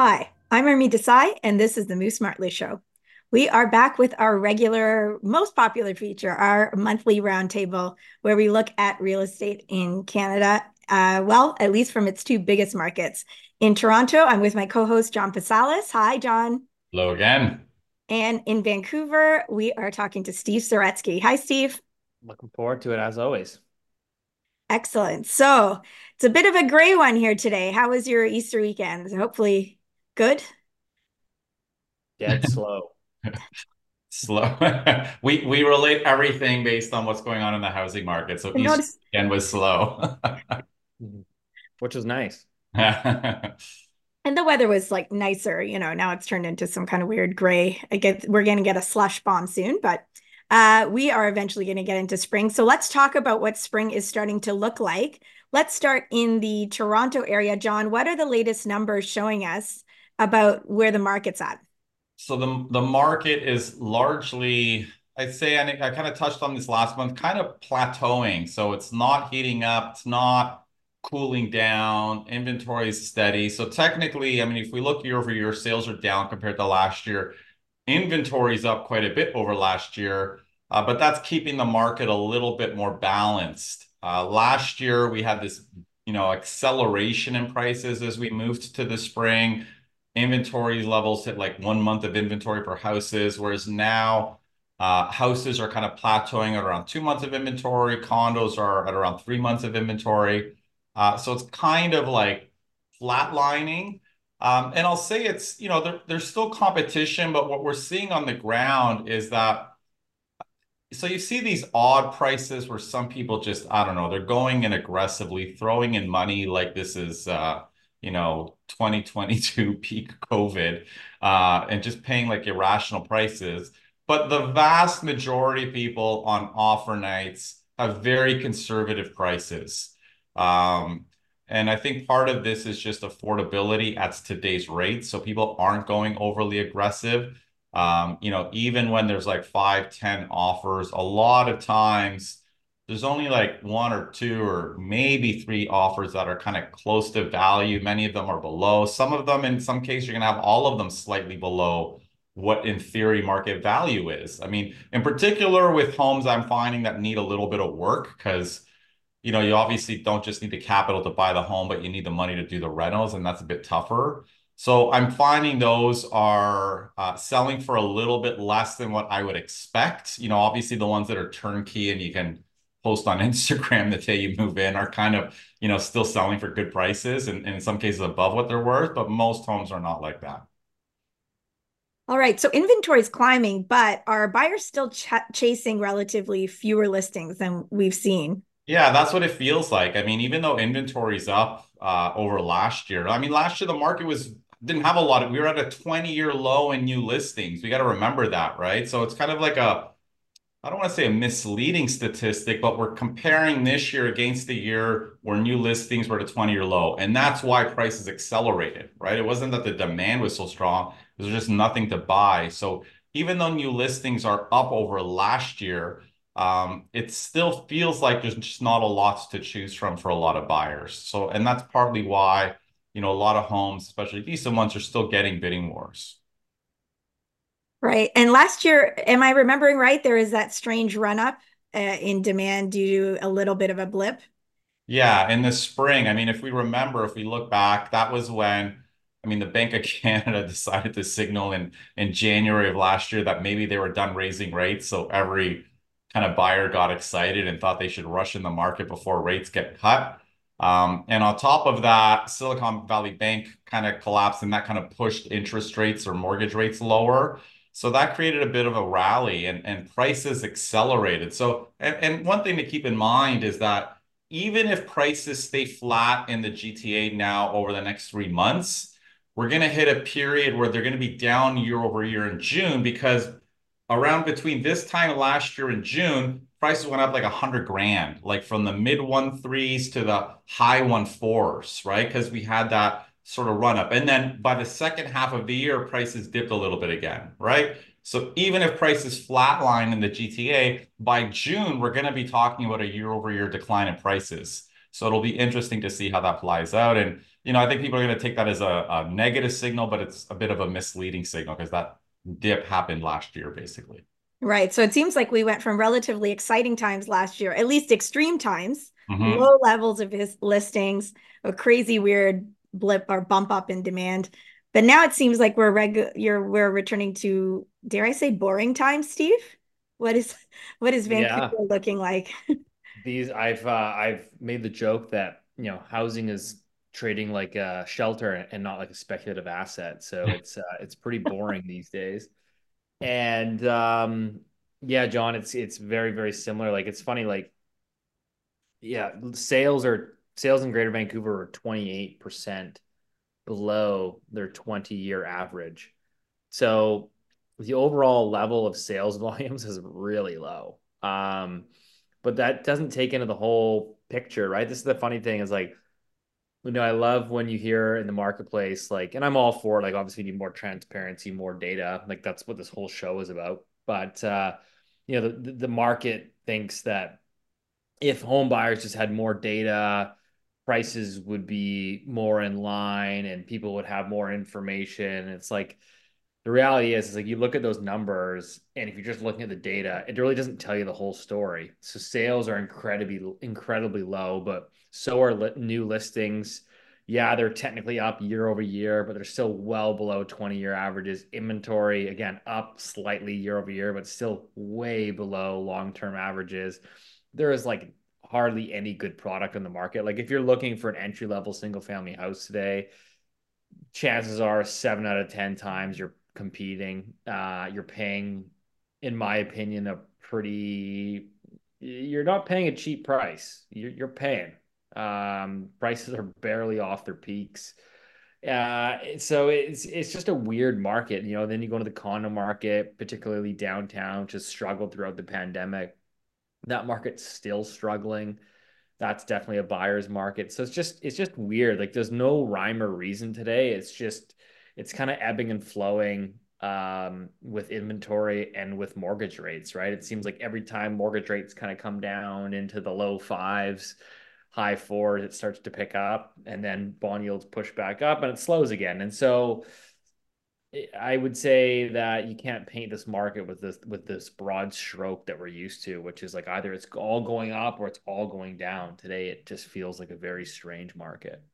Hi, I'm Ermi Desai, and this is the Moose Smartly Show. We are back with our regular, most popular feature, our monthly roundtable, where we look at real estate in Canada. Well, at least from its two biggest markets. In Toronto, I'm with my co-host John Pasalis. Hi, John. Hello again. And in Vancouver, we are talking to Steve Saretsky. Hi, Steve. Looking forward to it as always. Excellent. So it's a bit of a gray one here today. How was your Easter weekend? Hopefully good. Dead slow. Slow. We relate everything based on what's going on in the housing market. So I East noticed. weekend was slow. Mhm. Which is nice. And the weather was like nicer, now it's turned into some kind of weird gray. I get we're going to get a slush bomb soon, but we are eventually going to get into spring. So let's talk about what spring is starting to look like. Let's start in the Toronto area. John, what are the latest numbers showing us about where the market's at? So the market is largely, I'd say, I kind of touched on this last month, kind of plateauing. So it's not heating up, it's not cooling down, inventory is steady. So technically, I mean, if we look year over year, sales are down compared to last year. Inventory is up quite a bit over last year, but that's keeping the market a little bit more balanced. Last year, we had this, acceleration in prices as we moved to the spring. Inventory levels hit like 1 month of inventory for houses, whereas now houses are kind of plateauing at around 2 months of inventory. Condos are at around 3 months of inventory. So it's kind of like flatlining. And I'll say it's, there's still competition, but what we're seeing on the ground is that, so you see these odd prices where some people just, I don't know, they're going in aggressively, throwing in money like this is, 2022 peak COVID, and just paying like irrational prices. But the vast majority of people on offer nights have very conservative prices. Um, and I think part of this is just affordability at today's rate. So people aren't going overly aggressive. Even when there's like 5, 10 offers, a lot of times there's only like one or two or maybe three offers that are kind of close to value. Many of them are below. Some of them, in some cases, you're going to have all of them slightly below what in theory market value is. I mean, in particular with homes, I'm finding that need a little bit of work because you obviously don't just need the capital to buy the home, but you need the money to do the rentals, and that's a bit tougher. So I'm finding those are selling for a little bit less than what I would expect. Obviously the ones that are turnkey and you can post on Instagram the day you move in are kind of, still selling for good prices and in some cases above what they're worth, but most homes are not like that. All right, so inventory is climbing, but are buyers still chasing relatively fewer listings than we've seen? Yeah, that's what it feels like. I mean, even though inventory's up over last year, I mean, last year the market was didn't have a lot of, we were at a 20-year low in new listings. We got to remember that, right? So it's kind of like I don't want to say a misleading statistic, but we're comparing this year against the year where new listings were at a 20-year low. And that's why prices accelerated, right? It wasn't that the demand was so strong, there's just nothing to buy. So even though new listings are up over last year, it still feels like there's just not a lot to choose from for a lot of buyers. So, and that's partly why, a lot of homes, especially decent ones, are still getting bidding wars. Right. And last year, am I remembering right? There is that strange run up in demand due to a little bit of a blip. Yeah, in the spring, I mean, if we remember, if we look back, that was when, I mean, the Bank of Canada decided to signal in January of last year that maybe they were done raising rates. So every kind of buyer got excited and thought they should rush in the market before rates get cut. And on top of that, Silicon Valley Bank kind of collapsed and that kind of pushed interest rates or mortgage rates lower. So that created a bit of a rally and prices accelerated. So, and one thing to keep in mind is that even if prices stay flat in the GTA now over the next 3 months, we're going to hit a period where they're going to be down year over year in June because around between this time last year and June, prices went up like 100 grand, like from the mid one threes to the high one fours, right? Because we had that sort of run up. And then by the second half of the year, prices dipped a little bit again, right? So even if prices flatline in the GTA, by June, we're going to be talking about a year over year decline in prices. So it'll be interesting to see how that plays out. And, I think people are going to take that as a negative signal, but it's a bit of a misleading signal because that dip happened last year, basically. Right. So it seems like we went from relatively exciting times last year, at least extreme times, Hmm. low levels of his listings, a crazy weird blip or bump up in demand. But now it seems like we're returning to, dare I say, boring times, Steve? What is what is Vancouver Yeah. looking like? I've made the joke that, housing is trading like a shelter and not like a speculative asset. So it's pretty boring these days. And yeah, John, it's very, very similar. Like it's funny, like yeah, sales in Greater Vancouver are 28% below their 20-year average. So the overall level of sales volumes is really low. But that doesn't take into the whole picture, right? This is the funny thing is like, I love when you hear in the marketplace, like, and I'm all for it, like, obviously, you need more transparency, more data. Like, that's what this whole show is about. But, the market thinks that if home buyers just had more data, prices would be more in line and people would have more information. It's like the reality is like you look at those numbers, and if you're just looking at the data, it really doesn't tell you the whole story. So sales are incredibly low, but so are new listings. Yeah, they're technically up year over year, but they're still well below 20-year averages. Inventory, again, up slightly year over year, but still way below long-term averages. There is like hardly any good product on the market. Like if you're looking for an entry-level single-family house today, chances are 7 out of 10 times you're competing. You're paying, in my opinion, you're not paying a cheap price. You're paying. Prices are barely off their peaks. So it's just a weird market, Then you go to the condo market, particularly downtown, which has struggled throughout the pandemic. That market's still struggling. That's definitely a buyer's market. So it's just weird. Like there's no rhyme or reason today. It's kind of ebbing and flowing with inventory and with mortgage rates, right? It seems like every time mortgage rates kind of come down into the low fives, high fours, it starts to pick up, and then bond yields push back up and it slows again. And so I would say that you can't paint this market with this broad stroke that we're used to, which is like either it's all going up or it's all going down. Today, it just feels like a very strange market.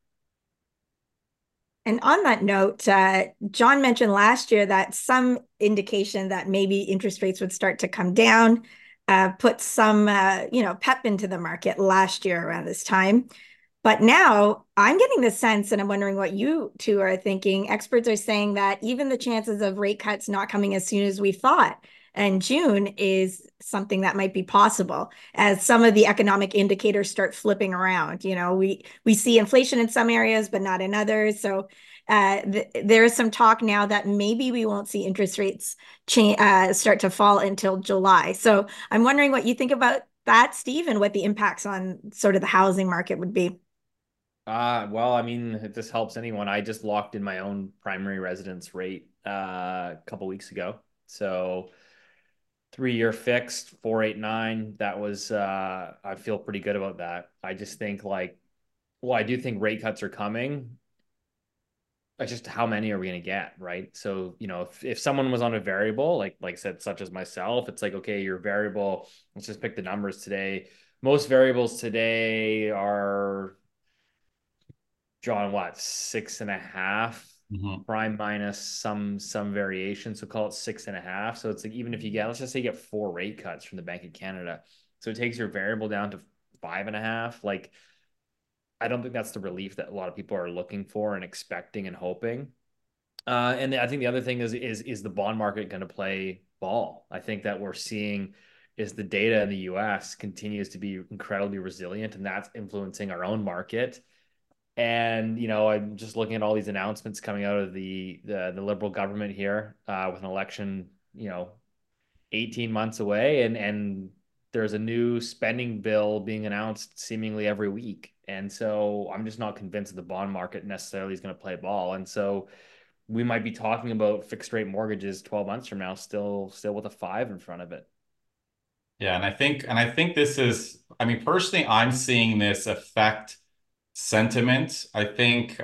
And on that note, John mentioned last year that some indication that maybe interest rates would start to come down, put some, pep into the market last year around this time. But now I'm getting the sense, and I'm wondering what you two are thinking. Experts are saying that even the chances of rate cuts not coming as soon as we thought, and June is something that might be possible as some of the economic indicators start flipping around. We see inflation in some areas, but not in others. So there is some talk now that maybe we won't see interest rates start to fall until July. So I'm wondering what you think about that, Steve, and what the impacts on sort of the housing market would be. Well, I mean, if this helps anyone, I just locked in my own primary residence rate a couple weeks ago. So 3-year fixed, 4.89. That was I feel pretty good about that. I just think like, well, I do think rate cuts are coming. It's just how many are we going to get, right? So, if someone was on a variable, like I said, such as myself, it's like, okay, your variable, let's just pick the numbers today. Most variables today are drawn what, 6.5 Hmm. prime minus some variation. So call it 6.5. So it's like even if you get, let's just say you get 4 rate cuts from the Bank of Canada. So it takes your variable down to 5.5. Like I don't think that's the relief that a lot of people are looking for and expecting and hoping. And I think the other thing is the bond market going to play ball? I think that we're seeing is the data in the U.S. continues to be incredibly resilient, and that's influencing our own market. And I'm just looking at all these announcements coming out of the liberal government here with an election, 18 months away, and there's a new spending bill being announced seemingly every week. And so I'm just not convinced that the bond market necessarily is going to play ball. And so we might be talking about fixed rate mortgages 12 months from now, still with a 5 in front of it. Yeah, and I think this is, I mean, personally, I'm seeing this affect sentiment. I think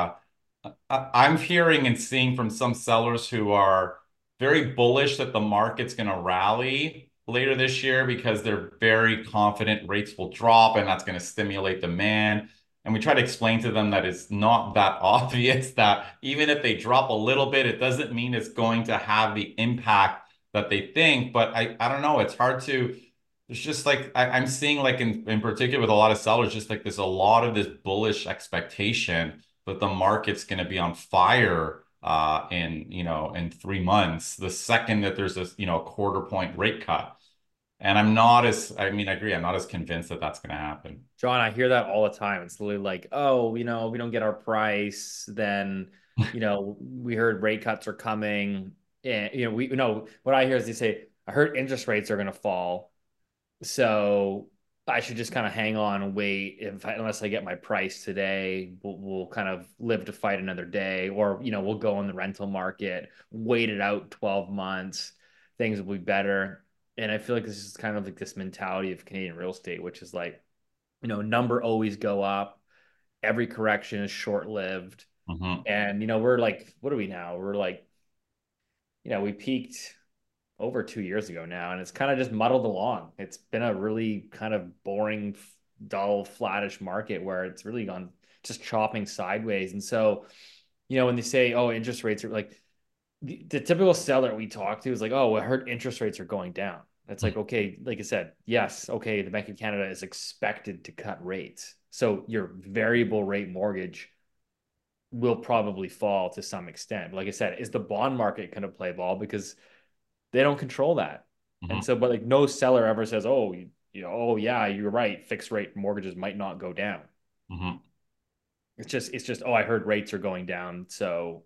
I'm hearing and seeing from some sellers who are very bullish that the market's going to rally later this year because they're very confident rates will drop and that's going to stimulate demand. And we try to explain to them that it's not that obvious that even if they drop a little bit, it doesn't mean it's going to have the impact that they think. But I don't know. It's hard to. It's just like I'm seeing like in particular with a lot of sellers, just like there's a lot of this bullish expectation that the market's going to be on fire in in 3 months, the second that there's a a quarter point rate cut. And I'm not as I mean, I agree, I'm not as convinced that that's going to happen. John, I hear that all the time. It's literally like, oh, we don't get our price, then, we heard rate cuts are coming. And, what I hear is they say, I heard interest rates are going to fall. So I should just kind of hang on and wait unless I get my price today. We'll kind of live to fight another day, or we'll go on the rental market, wait it out 12 months, things will be better. And I feel like this is kind of like this mentality of Canadian real estate, which is like, number always go up. Every correction is short lived. Hmm. And we're like, what are we now? We're like, we peaked over 2 years ago now, and it's kind of just muddled along. It's been a really kind of boring, dull, flattish market where it's really gone just chopping sideways. And so, when they say, oh, interest rates are like the typical seller we talk to is like, oh, I heard interest rates are going down. It's like, okay, like I said, yes, okay, the Bank of Canada is expected to cut rates. So your variable rate mortgage will probably fall to some extent. But like I said, is the bond market going to play ball? Because they don't control that. And Hmm. so, but like no seller ever says, oh, oh yeah, you're right. Fixed rate mortgages might not go down. Hmm. It's just, oh, I heard rates are going down. So,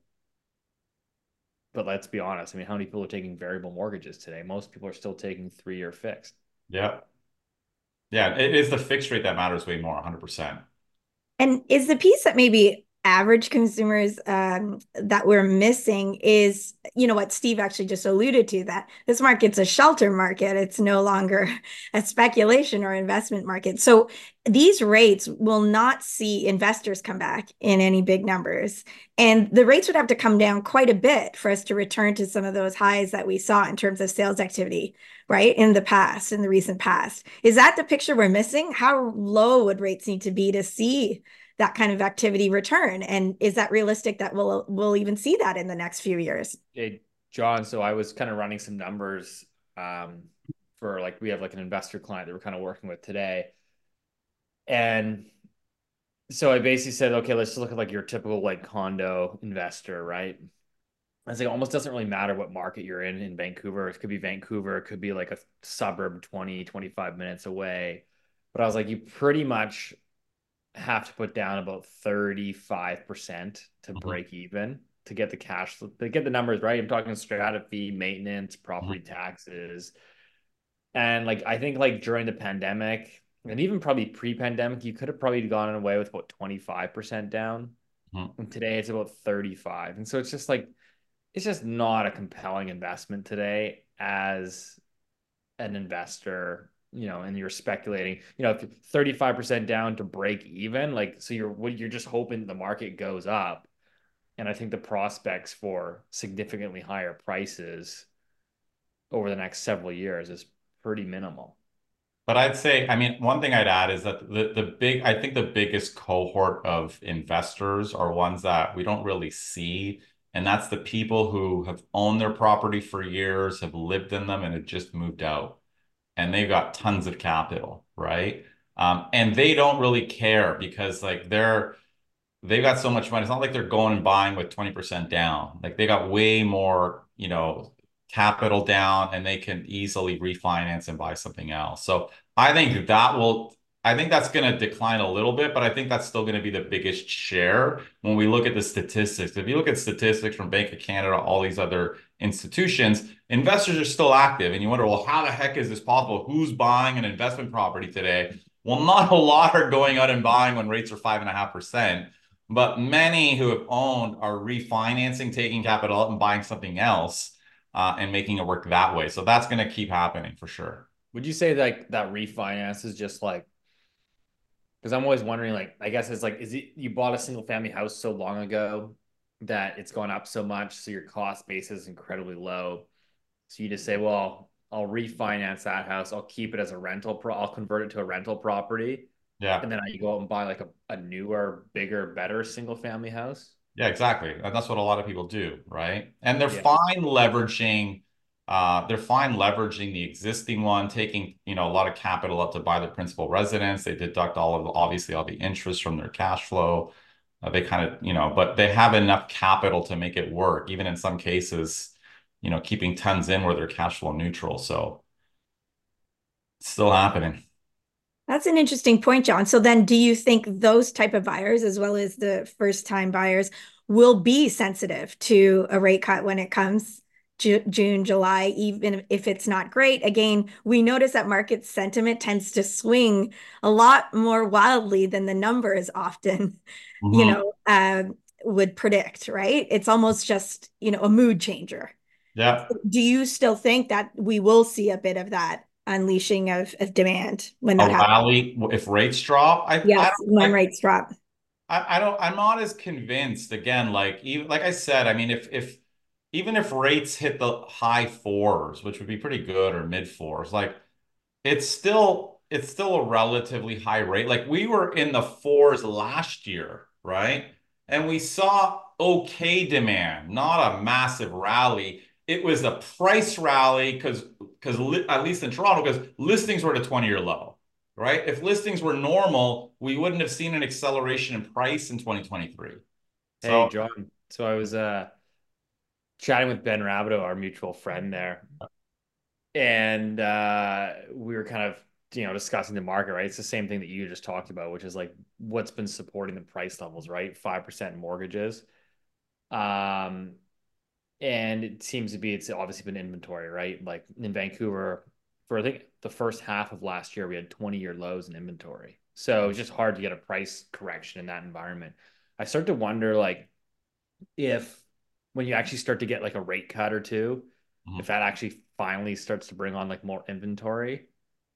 but let's be honest. I mean, how many people are taking variable mortgages today? Most people are still taking 3-year fixed. Yeah. Yeah, it is the fixed rate that matters way more, 100%. And is the piece that maybe average consumers that we're missing is, what Steve actually just alluded to, that this market's a shelter market. It's no longer a speculation or investment market. So these rates will not see investors come back in any big numbers. And the rates would have to come down quite a bit for us to return to some of those highs that we saw in terms of sales activity, right? In the recent past. Is that the picture we're missing? How low would rates need to be to see that kind of activity return? And is that realistic that we'll even see that in the next few years? Hey, John, so I was kind of running some numbers for like we have like an investor client that we're kind of working with today. And so I basically said, okay, let's just look at like your typical like condo investor, right? I was like, it almost doesn't really matter what market you're in Vancouver. It could be Vancouver, it could be like a suburb 20, 25 minutes away. But I was like, you pretty much have to put down about 35% to Hmm. break even to get the cash, to get the numbers right. I'm talking strata fee, maintenance, property Hmm. taxes. And like I think like during the pandemic and even probably pre-pandemic, you could have probably gone away with about 25% down. Hmm. And today it's about 35. And so it's just like it's just not a compelling investment today as an investor, and you're speculating, if 35% down to break even, like so you're just hoping the market goes up. And I think the prospects for significantly higher prices over the next several years is pretty minimal. But I'd say, I mean, one thing I'd add is that I think the biggest cohort of investors are ones that we don't really see. And that's the people who have owned their property for years, have lived in them, and have just moved out. And they've got tons of capital, right? And they don't really care because like they've got so much money. It's not like they're going and buying with 20% down. Like they got way more, capital down and they can easily refinance and buy something else. So I think that's going to decline a little bit, but I think that's still going to be the biggest share when we look at the statistics. If you look at statistics from Bank of Canada, all these other institutions, investors are still active. And you wonder, well, how the heck is this possible? Who's buying an investment property today? Well, not a lot are going out and buying when rates are 5.5%. But many who have owned are refinancing, taking capital out and buying something else and making it work that way. So that's going to keep happening for sure. Would you say like that refinance is just like, because I'm always wondering, like, I guess it's like, is it you bought a single family house so long ago that it's gone up so much, so your cost base is incredibly low. So you just say, well, I'll refinance that house, I'll keep it as a I'll convert it to a rental property, Yeah. and then I go out and buy like a newer, bigger, better single family house. Yeah, exactly. And that's what a lot of people do, right? And they're Yeah. fine leveraging, the existing one, taking, a lot of capital up to buy the principal residence. They deduct obviously all the interest from their cash flow. They kind of, but they have enough capital to make it work, even in some cases, keeping tons in where they're cash flow neutral. So it's still happening. That's an interesting point, John. So then do you think those type of buyers, as well as the first time buyers, will be sensitive to a rate cut when it comes June, July, even if it's not great? Again, we notice that market sentiment tends to swing a lot more wildly than the numbers often, you Mhm. know, would predict, right? It's almost just, a mood changer. Yeah. Do you still think that we will see a bit of that unleashing of demand when A that happens? rally, if rates drop, Yes, when rates drop. I don't, I'm not as convinced. Again, like even like I said, I mean, if even if rates hit the high fours, which would be pretty good, or mid fours, like it's still a relatively high rate. Like we were in the fours last year, right? And we saw okay demand, not a massive rally. It was a price rally because at least in Toronto, because listings were at a 20-year low, right? If listings were normal, we wouldn't have seen an acceleration in price in 2023. Hey, So John. So I was chatting with Ben Rabideau, our mutual friend there, and we were kind of discussing the market, right? It's the same thing that you just talked about, which is like what's been supporting the price levels, right? 5% mortgages. Um, and it seems to be it's obviously been inventory, right? Like in Vancouver, for I think the first half of last year, we had 20-year lows in inventory. So it's just hard to get a price correction in that environment. I start to wonder like if when you actually start to get like a rate cut or two, if mhm. that actually finally starts to bring on like more inventory.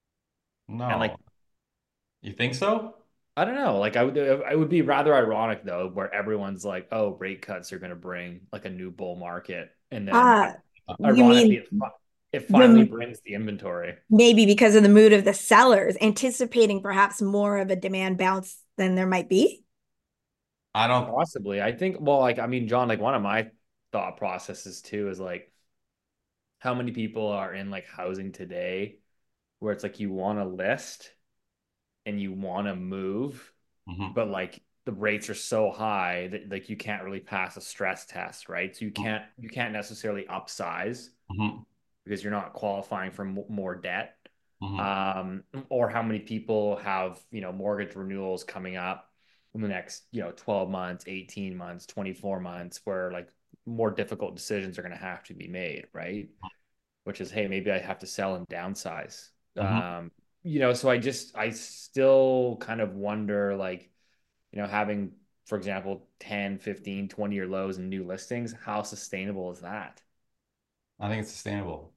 And like No, you think so? I don't know, like I would be rather ironic though, where everyone's like, oh, rate cuts are going to bring like a new bull market, and then Ah, you ironically, mean it finally the brings the inventory. maybe because of the mood of the sellers, anticipating perhaps more of a demand bounce than there might be? I don't. Possibly, I think. Well, like I mean, John, like one of my thought processes too is like how many people are in like housing today, where it's like you want to list and you want to move, Mhm, but like the rates are so high that like you can't really pass a stress test, right? So you can't necessarily upsize mhm, because you're not qualifying for more debt. mhm, Um, or how many people have, mortgage renewals coming up in the next, 12 months, 18 months, 24 months, where like more difficult decisions are going to have to be made, right? Which is, hey, maybe I have to sell and downsize. mhm. So I still kind of wonder, like, having, for example, 10, 15, 20-year lows and new listings, how sustainable is that? I think it's sustainable.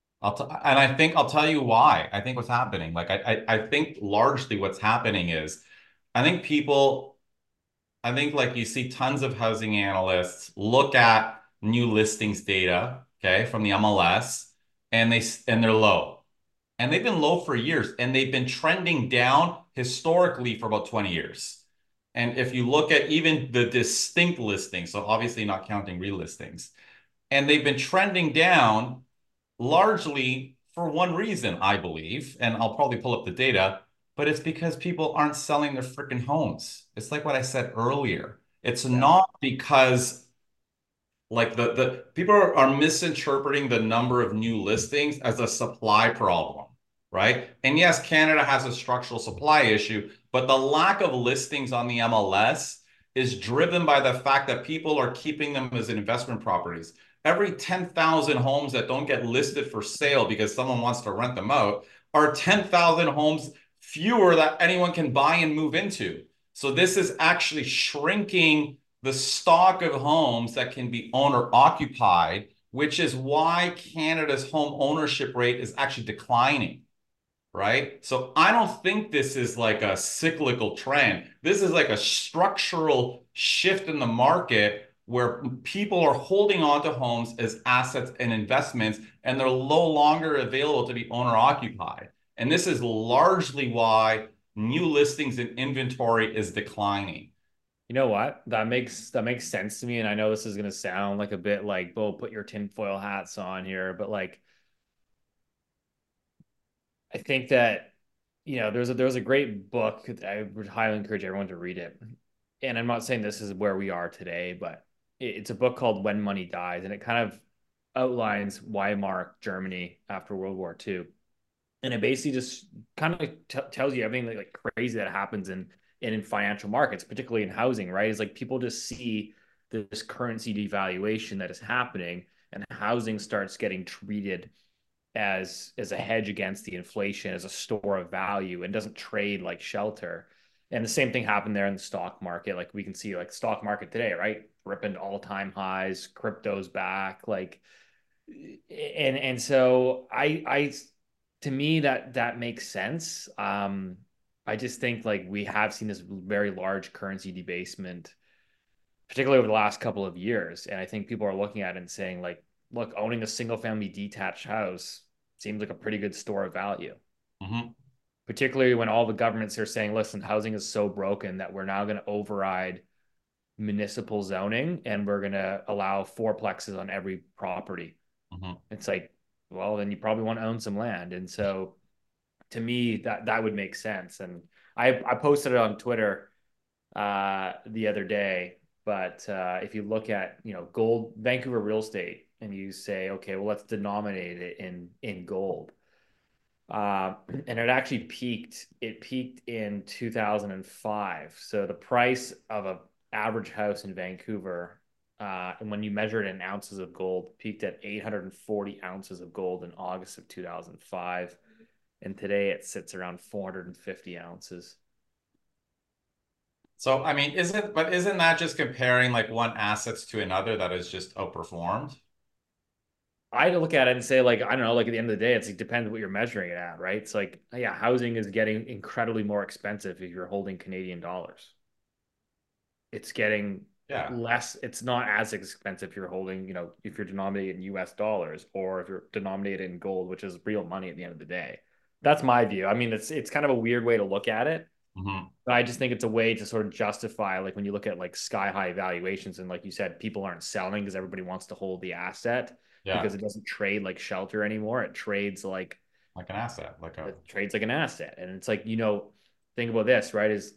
And I think I'll tell you why. I think what's happening, like I think largely what's happening is, I think people, I think like you see tons of housing analysts look at new listings data, okay, from the MLS, and they're low, and they've been low for years, and they've been trending down historically for about 20 years. And if you look at even the distinct listings, so obviously not counting relistings, and they've been trending down largely for one reason, I believe, and I'll probably pull up the data, but it's because people aren't selling their freaking homes. It's like what I said earlier. It's Yeah. not because like the people are misinterpreting the number of new listings as a supply problem, right? And yes, Canada has a structural supply issue, but the lack of listings on the MLS is driven by the fact that people are keeping them as investment properties. Every 10,000 homes that don't get listed for sale because someone wants to rent them out are 10,000 homes fewer that anyone can buy and move into. So this is actually shrinking the stock of homes that can be owner occupied, which is why Canada's home ownership rate is actually declining. right? So I don't think this is like a cyclical trend. This is like a structural shift in the market where people are holding on to homes as assets and investments, and they're no longer available to be owner occupied. And this is largely why new listings and inventory is declining. You know what? That makes sense to me. And I know this is gonna sound like a bit like, "Bo, put your tinfoil hats on here," but like I think that there's a great book. I would highly encourage everyone to read it. And I'm not saying this is where we are today, but it's a book called When Money Dies, and it kind of outlines Weimar Germany after World War II. And it basically just kind of tells you everything like crazy that happens in financial markets, particularly in housing, right? It's like people just see this currency devaluation that is happening, and housing starts getting treated as a hedge against the inflation, as a store of value, and doesn't trade like shelter. And the same thing happened there in the stock market. Like we can see like stock market today, right? Ripping all-time highs, crypto's back, like and so I to me that makes sense. I just think like we have seen this very large currency debasement, particularly over the last couple of years. And I think people are looking at it and saying, like, look, owning a single family detached house seems like a pretty good store of value. Mm-hmm. Particularly when all the governments are saying, listen, housing is so broken that we're now going to override municipal zoning and we're going to allow fourplexes on every property. Mm-hmm. It's like, well, then you probably want to own some land. And so to me, that would make sense. And I posted it on Twitter the other day. But if you look at gold, Vancouver real estate, and you say, okay, well, let's denominate it in gold, and it actually peaked. It peaked in 2005. So the price of a average house in Vancouver, and when you measure it in ounces of gold, peaked at 840 ounces of gold in August of 2005, and today it sits around 450 ounces. So, I mean, isn't that just comparing like one assets to another that has just outperformed? I look at it and say, like, I don't know, like at the end of the day, it's like depends what you're measuring it at, right? It's like, yeah, housing is getting incredibly more expensive if you're holding Canadian dollars. It's getting Yeah. less, it's not as expensive if you're holding, if you're denominated in US dollars or if you're denominated in gold, which is real money at the end of the day. That's my view. I mean, it's kind of a weird way to look at it. Mm-hmm. But I just think it's a way to sort of justify, like when you look at like sky high valuations, and like you said, people aren't selling because everybody wants to hold the asset Yeah. because it doesn't trade like shelter anymore. It trades like Like an asset, like a. it trades like an asset. And it's like, think about this, right? Is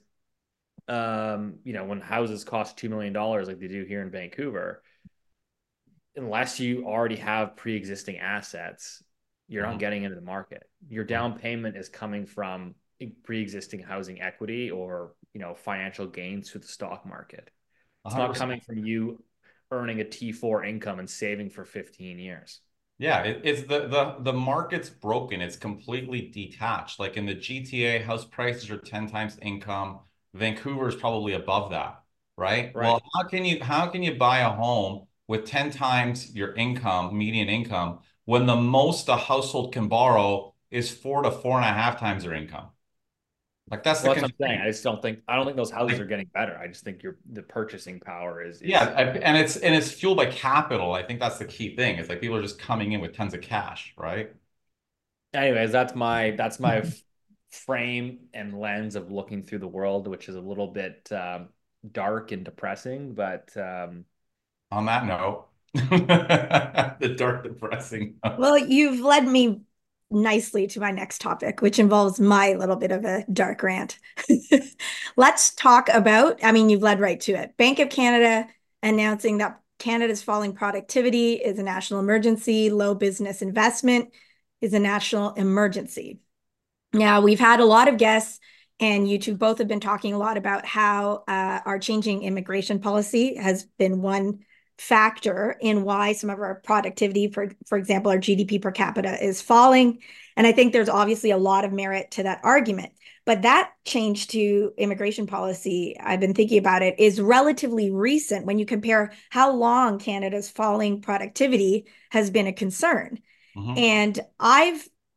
when houses cost $2 million like they do here in Vancouver, unless you already have pre-existing assets, you're not Mhm. getting into the market. Your down payment is coming from pre-existing housing equity or financial gains through the stock market. It's not 100%. coming from you earning a T4 income and saving for 15 years. Yeah, it's the market's broken. It's completely detached. Like in the GTA, house prices are 10 times income. Vancouver is probably above that, right? Well, Right. how can you buy a home with 10 times your income, median income, when the most a household can borrow is 4 to 4.5 times their income? Like that's the Well, that's what I'm saying. constraint. I don't think those houses are Like, getting better. I just think the purchasing power yeah, is and it's fueled by capital. I think that's the key thing. It's like people are just coming in with tons of cash, right? anyways, that's my frame and lens of looking through the world, which is a little bit dark and depressing, but On that note, the dark, depressing note. Well, you've led me nicely to my next topic, which involves my little bit of a dark rant. Let's talk about, I mean, you've led right to it. Bank of Canada announcing that Canada's falling productivity is a national emergency, low business investment is a national emergency. Now, we've had a lot of guests, and you two both have been talking a lot about how our changing immigration policy has been one factor in why some of our productivity, for example, our GDP per capita is falling. And I think there's obviously a lot of merit to that argument. But that change to immigration policy, I've been thinking about it, is relatively recent when you compare how long Canada's falling productivity has been a concern. Mhm. And I've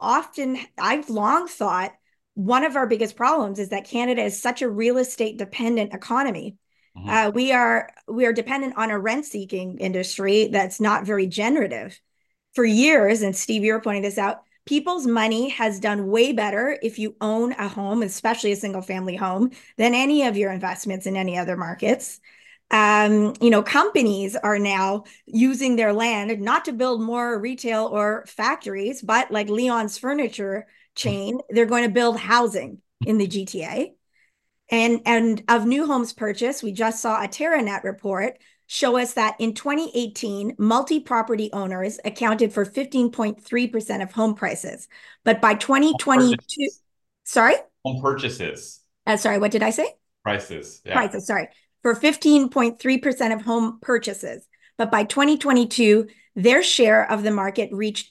I've long thought one of our biggest problems is that Canada is such a real estate dependent economy. Mhm. We are dependent on a rent seeking industry that's not very generative. For years, and Steve, you're pointing this out, people's money has done way better if you own a home, especially a single family home, than any of your investments in any other markets. Companies are now using their land not to build more retail or factories, but like Leon's furniture chain, they're going to build housing in the GTA. And of new homes purchased, we just saw a TerraNet report show us that in 2018, multi-property owners accounted for 15.3% of home prices. But by 2022, Purchases. sorry, Home purchases. sorry, what did I say? Prices. Yeah. Prices, sorry, for 15.3% of home purchases. But by 2022, their share of the market reached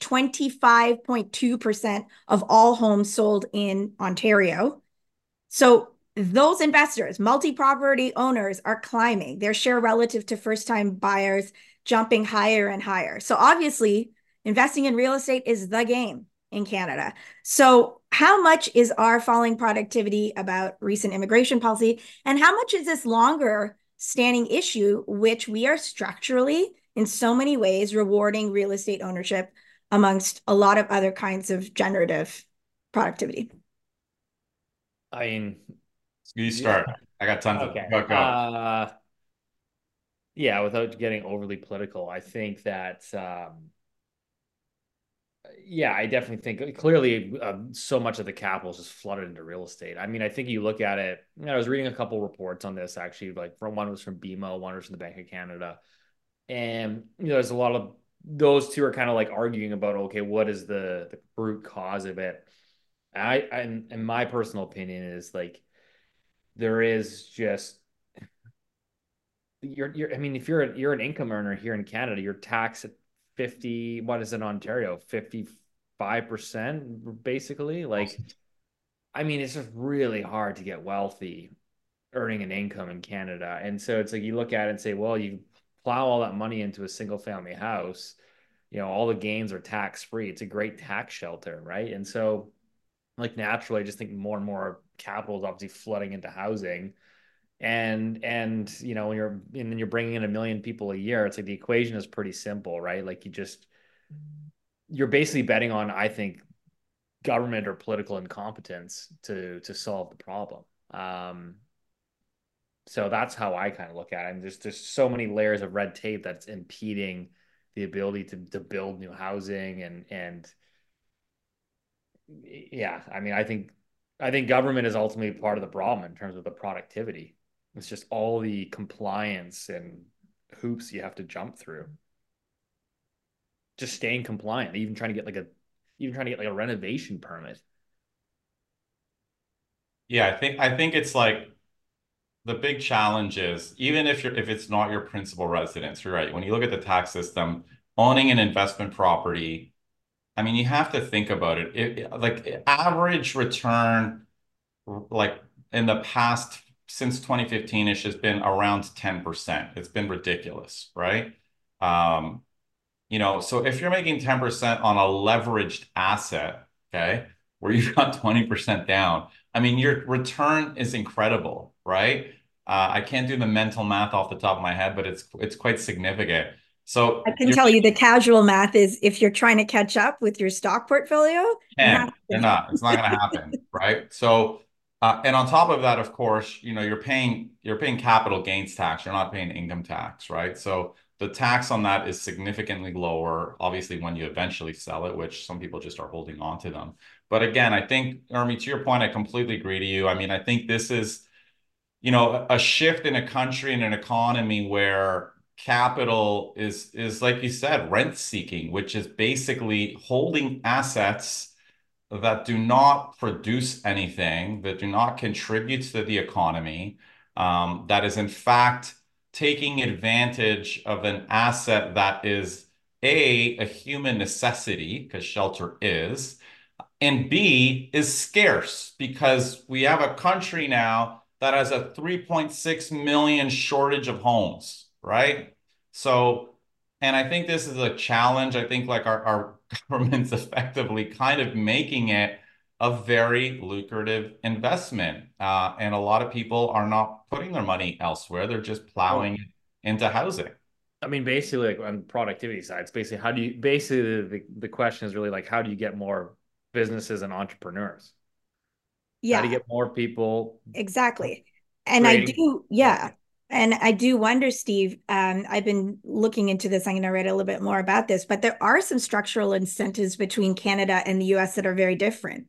25.2% of all homes sold in Ontario. So those investors, multi-property owners, are climbing their share relative to first-time buyers, jumping higher and higher. So obviously, investing in real estate is the game in Canada. So how much is our falling productivity about recent immigration policy, and how much is this longer standing issue, which we are structurally, in so many ways, rewarding real estate ownership amongst a lot of other kinds of generative productivity? I mean, You yeah, start. I got tons of okay. go. Yeah, without getting overly political, I think that yeah, I definitely think clearly so much of the capital is just flooded into real estate. I mean, I think you look at it, I was reading a couple reports on this actually, like from one was from BMO, one was from the Bank of Canada. And there's a lot of those two are kind of like arguing about okay, what is the root cause of it? And my personal opinion is like there is just I mean, if you're an income earner here in Canada, you're taxed at 50, what is it in Ontario? 55% basically. Like, I mean, it's just really hard to get wealthy earning an income in Canada. And so it's like you look at it and say, well, you plow all that money into a single family house, all the gains are tax free. It's a great tax shelter, right? And so like naturally, I just think more and more capital is obviously flooding into housing and when you're bringing in 1 million people a year, it's like the equation is pretty simple, right? Like you're basically betting on, I think, government or political incompetence to solve the problem. So that's how I kind of look at it. And there's so many layers of red tape that's impeding the ability to build new housing and yeah, I mean, I think government is ultimately part of the problem in terms of the productivity. It's just all the compliance and hoops you have to jump through. Just staying compliant, even trying to get like a renovation permit. Yeah, I think it's like the big challenge is even if it's not your principal residence, you're right. When you look at the tax system, owning an investment property, I mean, you have to think about it. Like average return, like in the past since 2015-ish has been around 10%. It's been ridiculous, right? Um, so if you're making 10% on a leveraged asset, okay, where you've got 20% down, I mean, your return is incredible, right? I can't do the mental math off the top of my head, but it's quite significant. I So can you're tell you the casual math is if you're trying to catch up with your stock portfolio, can. not They're not. It's not going to happen, right? So, and on top of that, of course, you're paying capital gains tax. You're not paying income tax, right? So the tax on that is significantly lower, obviously, when you eventually sell it, which some people just are holding on to them. But again, I think, Ermi, to your point, I completely agree to you. I mean, I think this is a shift in a country and an economy where capital is like you said, rent seeking, which is basically holding assets that do not produce anything, that do not contribute to the economy, that is in fact taking advantage of an asset that is a human necessity, because shelter is, and B is scarce because we have a country now that has a 3.6 million shortage of homes, right? So, and I think this is a challenge. I think like our government's effectively kind of making it a very lucrative investment. And a lot of people are not putting their money elsewhere. They're just plowing Well, it into housing. I mean, basically, like on the productivity side, it's basically how do you basically the question is really like how do you get more businesses and entrepreneurs? How do you Yeah, get more people exactly. And I creating? do, yeah. And I do wonder, Steve, I've been looking into this. I'm going to read a little bit more about this, but there are some structural incentives between Canada and the US that are very different,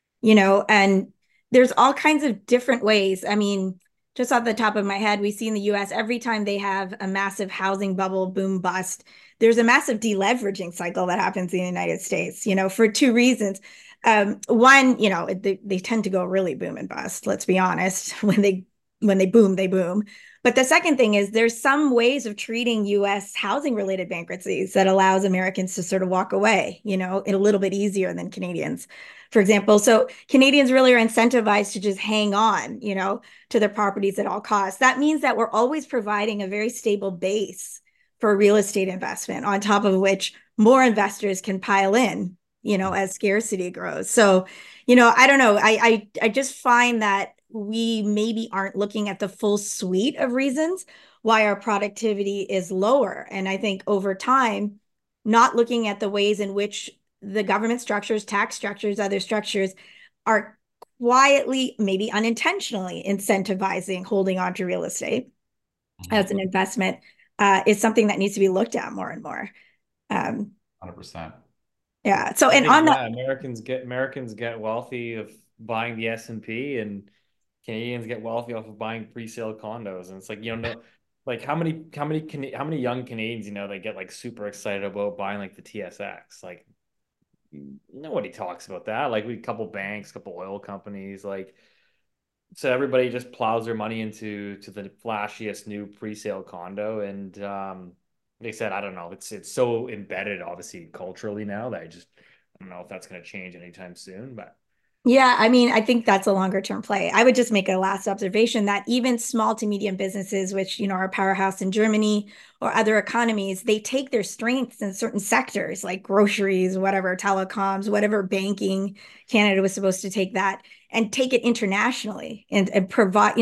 and there's all kinds of different ways. I mean, just off the top of my head, we see in the US every time they have a massive housing bubble boom bust, there's a massive deleveraging cycle that happens in the United States, for two reasons. One, they tend to go really boom and bust, let's be honest. When they boom, they boom. But the second thing is there's some ways of treating US housing related bankruptcies that allows Americans to sort of walk away, a little bit easier than Canadians, for example. So Canadians really are incentivized to just hang on, to their properties at all costs. That means that we're always providing a very stable base for real estate investment, on top of which more investors can pile in, as scarcity grows. So, I don't know. I just find that we maybe aren't looking at the full suite of reasons why our productivity is lower. And I think over time, not looking at the ways in which the government structures, tax structures, other structures are quietly, maybe unintentionally incentivizing holding on to real estate Mhm. as an investment is something that needs to be looked at more and more. Um, 100%. yeah. So, I and think on that, yeah, Americans get wealthy of buying the S&P, and Canadians get wealthy off of buying pre-sale condos. And it's like no, like how many young Canadians they get like super excited about buying like the TSX. Like nobody talks about that. Like we a couple banks, couple oil companies, like so everybody just plows their money into the flashiest new pre-sale condo. And they said, I don't know, it's so embedded obviously culturally now that I don't know if that's going to change anytime soon. But yeah, I mean, I think that's a longer term play. I would just make a last observation that even small to medium businesses, which, are a powerhouse in Germany or other economies, they take their strengths in certain sectors like groceries, whatever, telecoms, whatever, banking. Canada was supposed to take that and take it internationally and provide,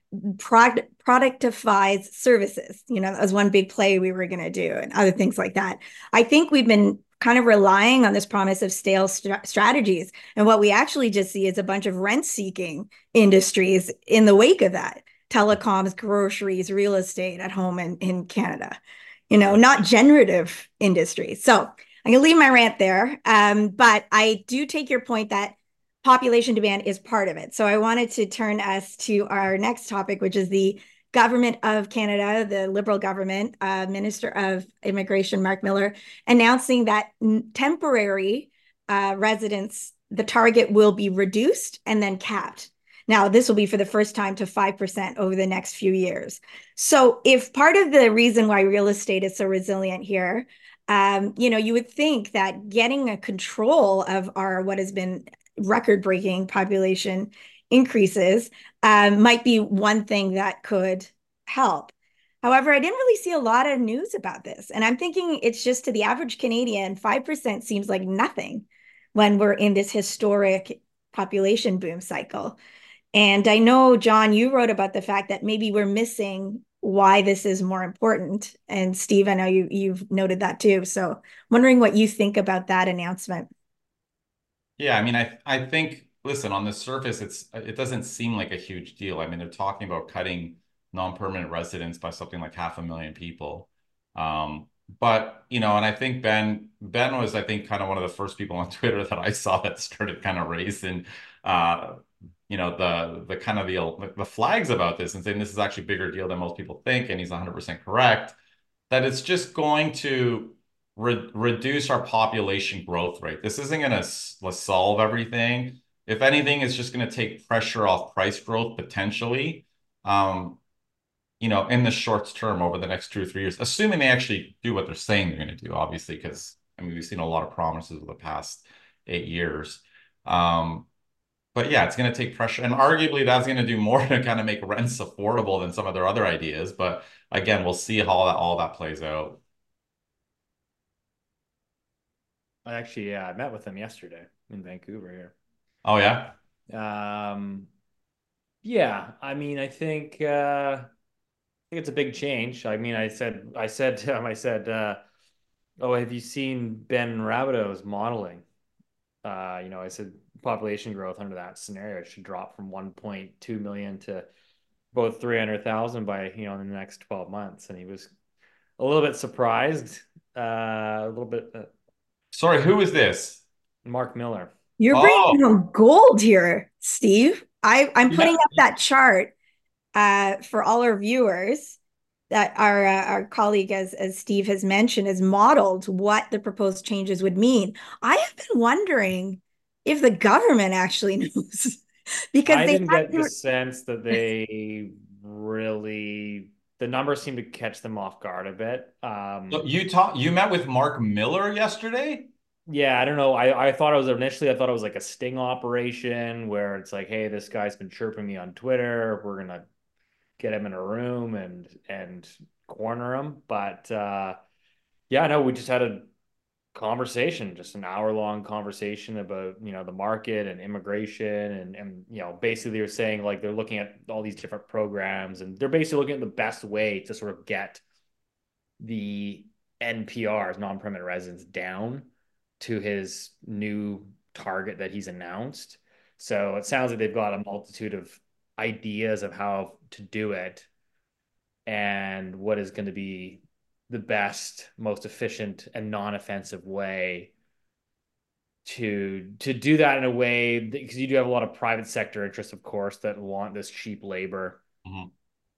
productifies services. That was one big play we were going to do and other things like that. I think we've been kind of relying on this promise of stale strategies. And what we actually just see is a bunch of rent seeking industries in the wake of that: telecoms, groceries, real estate at home in Canada, not generative industries. So I'm going to leave my rant there. But I do take your point that population demand is part of it. So I wanted to turn us to our next topic, which is the government of Canada, the Liberal government, Minister of Immigration, Mark Miller, announcing that temporary residents, the target will be reduced and then capped. Now, this will be for the first time to 5% over the next few years. So if part of the reason why real estate is so resilient here, you would think that getting a control of our what has been record-breaking population increases might be one thing that could help. However, I didn't really see a lot of news about this. And I'm thinking it's just to the average Canadian, 5% seems like nothing when we're in this historic population boom cycle. And I know, John, you wrote about the fact that maybe we're missing why this is more important. And Steve, I know you've noted that too. So wondering what you think about that announcement. Yeah, I mean, I think, listen, on the surface, it doesn't seem like a huge deal. I mean, they're talking about cutting non-permanent residents by something like 500,000 people. But and I think Ben was, I think, kind of one of the first people on Twitter that I saw that started kind of raising uh the kind of the flags about this and saying this is actually a bigger deal than most people think, and he's 100% correct that it's just going to reduce our population growth rate. This isn't going to solve everything. If anything, it's just going to take pressure off price growth potentially, um, in the short term over the next 2 or 3 years, assuming they actually do what they're saying they're going to do, obviously, because I mean, we've seen a lot of promises over the past 8 years. Um, but yeah, it's going to take pressure, and arguably that's going to do more to kind of make rents affordable than some of their other ideas. But again, we'll see how all that plays out. I actually, yeah, I met with him yesterday in Vancouver Oh yeah. here. Yeah, I mean, I think it's a big change. I mean, I said to him, I said, "Oh, have you seen Ben Rabideau's modeling?" I said population growth under that scenario should drop from 1.2 million to about 300,000 by, in the next 12 months. And he was a little bit surprised, a little bit, Sorry, who is this? Mark Miller. You're Oh, bringing home gold here, Steve. I'm putting yeah. up that chart for all our viewers that our colleague, as Steve has mentioned, has modeled what the proposed changes would mean. I have been wondering if the government actually knows because I they didn't get the had sense that the numbers seem to catch them off guard a bit. So you met with Mark Miller yesterday? Yeah, I don't know. I thought it was like a sting operation where it's like, hey, this guy's been chirping me on Twitter. We're gonna get him in a room and corner him. But yeah, no, we just had a conversation, just an hour-long conversation about, the market and immigration and basically they were saying like they're looking at all these different programs and they're basically looking at the best way to sort of get the NPRs, non-permanent residents, down to his new target that he's announced. So it sounds like they've got a multitude of ideas of how to do it and what is going to be the best, most efficient, and non-offensive way to do that in a way because you do have a lot of private sector interests, of course, that want this cheap labor. Mhm.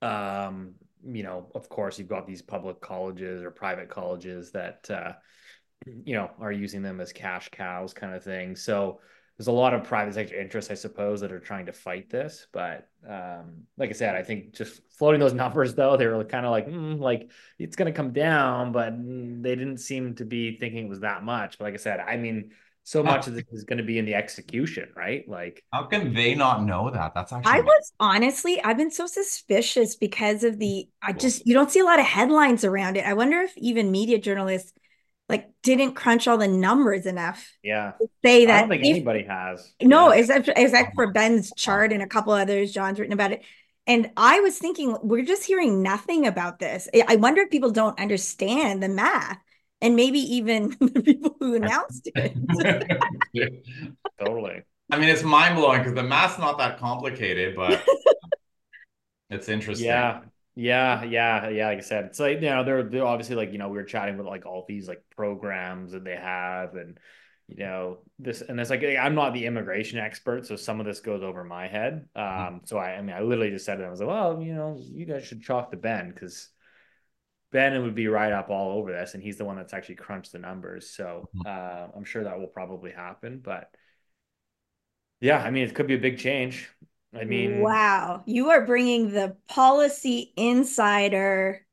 Of course, you've got these public colleges or private colleges that are using them as cash cows kind of thing. So there's a lot of private sector interests, I suppose, that are trying to fight this. But like I said, I think just floating those numbers, though, they were kind of like it's going to come down, but they didn't seem to be thinking it was that much. But like I said, I mean, so much How, of this is going to be in the execution, right? Like, how can they not know that? That's I actually was honestly, I've been so suspicious because of I cool. just, you don't see a lot of headlines around it. I wonder if even media journalists like didn't crunch all the numbers enough yeah, to say I don't that think if, anybody has. no, Yeah. except Oh, for Ben's wow. chart and a couple others, John's written about it. And I was thinking, we're just hearing nothing about this. I wonder if people don't understand the math and maybe even the people who announced it. Totally. I mean, it's mind blowing because the math's not that complicated, but it's interesting. Yeah. Yeah. Like I said, it's like, they're obviously like, we were chatting with like all these like programs that they have and, this, and it's like, I'm not the immigration expert. So some of this goes over my head. So I mean, I literally just said it. I was like, well, you guys should chalk to Ben because Ben would be right up all over this. And he's the one that's actually crunched the numbers. So I'm sure that will probably happen. But yeah, I mean, it could be a big change. I mean, Wow, you are bringing the policy insider,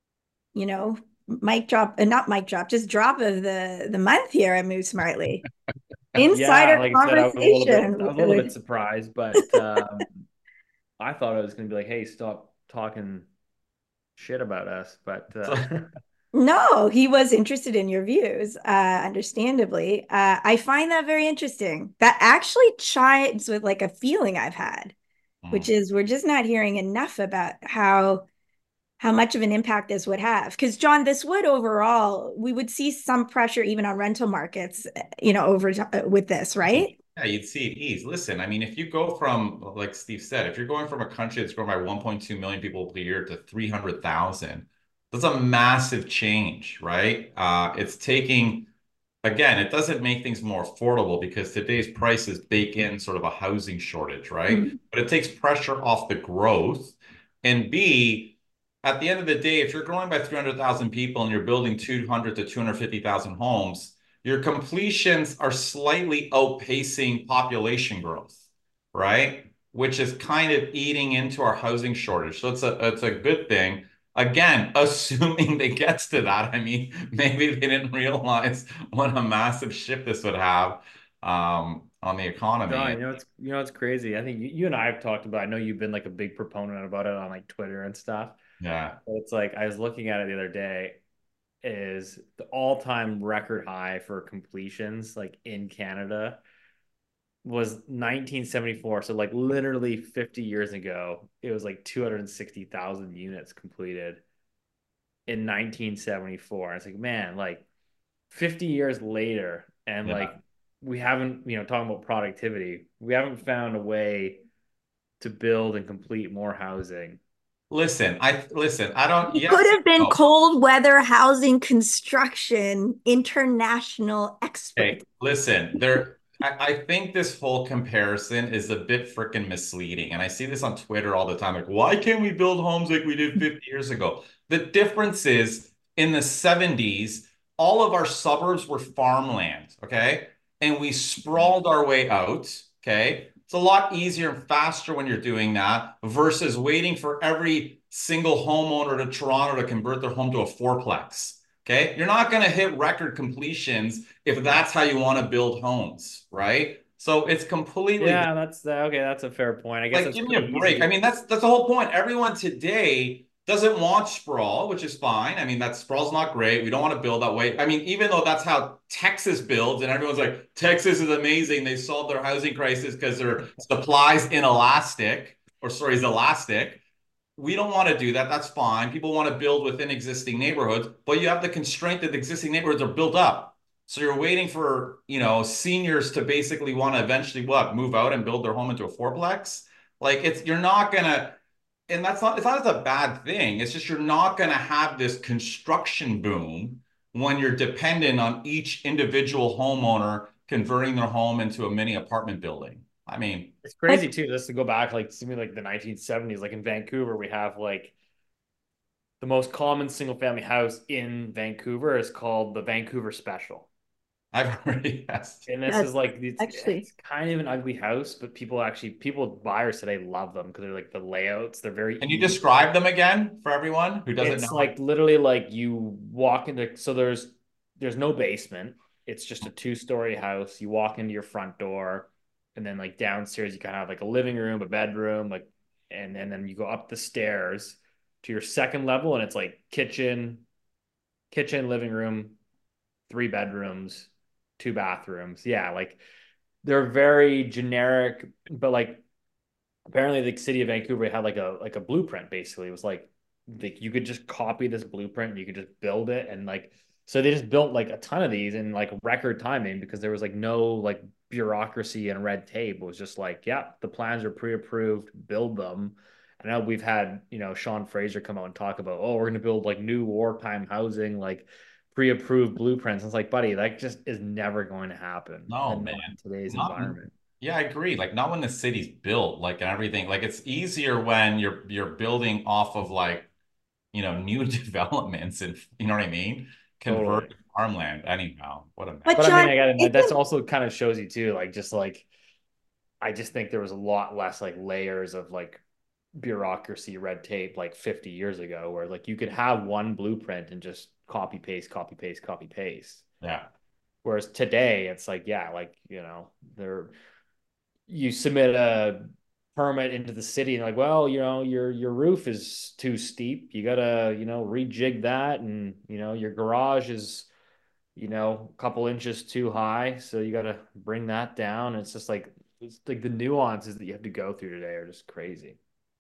mic drop, not mic drop, just drop of the month here at Move Smartly. yeah, Insider like I said, I conversation. was a little bit surprised, but I thought it was going to be like, hey, stop talking shit about us. But So, No, he was interested in your views, understandably. I find that very interesting. That actually chimes with like a feeling I've had, which mm, is we're just not hearing enough about how much of an impact this would have. Because John, this would overall, we would see some pressure even on rental markets, over with this, right? yeah, you'd see it ease. Listen, I mean, if you go from, like Steve said, if you're going from a country that's grown by 1.2 million people per year to 300,000, that's a massive change, right? It's taking again, it doesn't make things more affordable because today's prices bake in sort of a housing shortage, right? Mhm. But it takes pressure off the growth. And B, at the end of the day, if you're growing by 300,000 people and you're building 200 to 250,000 homes, your completions are slightly outpacing population growth, right? Which is kind of eating into our housing shortage. So it's a good thing. Again, assuming they gets to that. I mean, maybe they didn't realize what a massive shift this would have on the John, economy. it's crazy. I think you and I have talked about. I know you've been like a big proponent about it on like Twitter and stuff. Yeah. But it's like I was looking at it the other day. is the all-time record high for completions like in Canada was 1974. So like literally 50 years ago, it was like 260,000 units completed in 1974. It's like, man, like 50 years later, and Yeah. like we haven't, talking about productivity, we haven't found a way to build and complete more housing. Listen, I don't, It could yes and have been no. cold weather housing construction international expert. Okay, listen, I think this whole comparison is a bit freaking misleading. And I see this on Twitter all the time. Like, why can't we build homes like we did 50 years ago? The difference is in the 70s, all of our suburbs were farmland, okay? And we sprawled our way out, okay? It's a lot easier and faster when you're doing that versus waiting for every single homeowner to Toronto to convert their home to a fourplex. Okay. You're not going to hit record completions if that's how you want to build homes, right? So it's completely Yeah, that's okay. That's a fair point. I guess like, it's give me a pretty break. I easy. mean, that's the whole point. Everyone today doesn't want sprawl, which is fine. I mean, that sprawl's not great. We don't want to build that way. I mean, even though that's how Texas builds, and everyone's like, Texas is amazing. They solved their housing crisis because their supplies inelastic, or sorry, is elastic. We don't want to do that. That's fine. People want to build within existing neighborhoods, but you have the constraint that the existing neighborhoods are built up. So you're waiting for, seniors to basically want to eventually what, move out and build their home into a fourplex. Like you're not gonna, and it's not as a bad thing. It's just you're not gonna have this construction boom when you're dependent on each individual homeowner converting their home into a mini apartment building. I mean, It's But crazy too, just to go back like to me like the 1970s, like in Vancouver, we have like the most common single family house in Vancouver is called the Vancouver Special. I've already asked. And this is that's like it's actually kind of an ugly house, but people buyers today love them because they're like the layouts, they're very Can you easy. describe them again for everyone who doesn't It's know? like literally like you walk into, so there's no basement. It's just a two-story house. You walk into your front door, and then like downstairs you kind of have like a living room, a bedroom, like, and then you go up the stairs to your second level, and it's like kitchen, living room, three bedrooms, two bathrooms. Yeah, like they're very generic, but like apparently the city of Vancouver had like a blueprint basically. It was like you could just copy this blueprint and you could just build it, and like so they just built like a ton of these in like record timing because there was like no like bureaucracy and red tape. It was just like, yeah, the plans are pre-approved, build them. I know we've had, Sean Fraser come out and talk about, oh, we're going to build like new wartime housing, like pre-approved blueprints. And it's like, buddy, that just is never going to happen No, and not in man. today's Not, environment. yeah, I agree. Like not when the city's built, like and everything. Like it's easier when you're building off of like, new developments and you know what I mean? Totally. Converted farmland. Anyhow, what a but But I mess. mean, John, again, that's isn't also kind of shows you too, like just like I just think there was a lot less like layers of like bureaucracy, red tape like 50 years ago, where like you could have one blueprint and just copy paste, copy paste, copy paste. Yeah. Whereas today, it's like, yeah, like there you submit a permit into the city and like, well, your roof is too steep. You gotta, rejig that, and your garage is a couple inches too high, so you got to bring that down. It's like the nuances that you have to go through today are just crazy.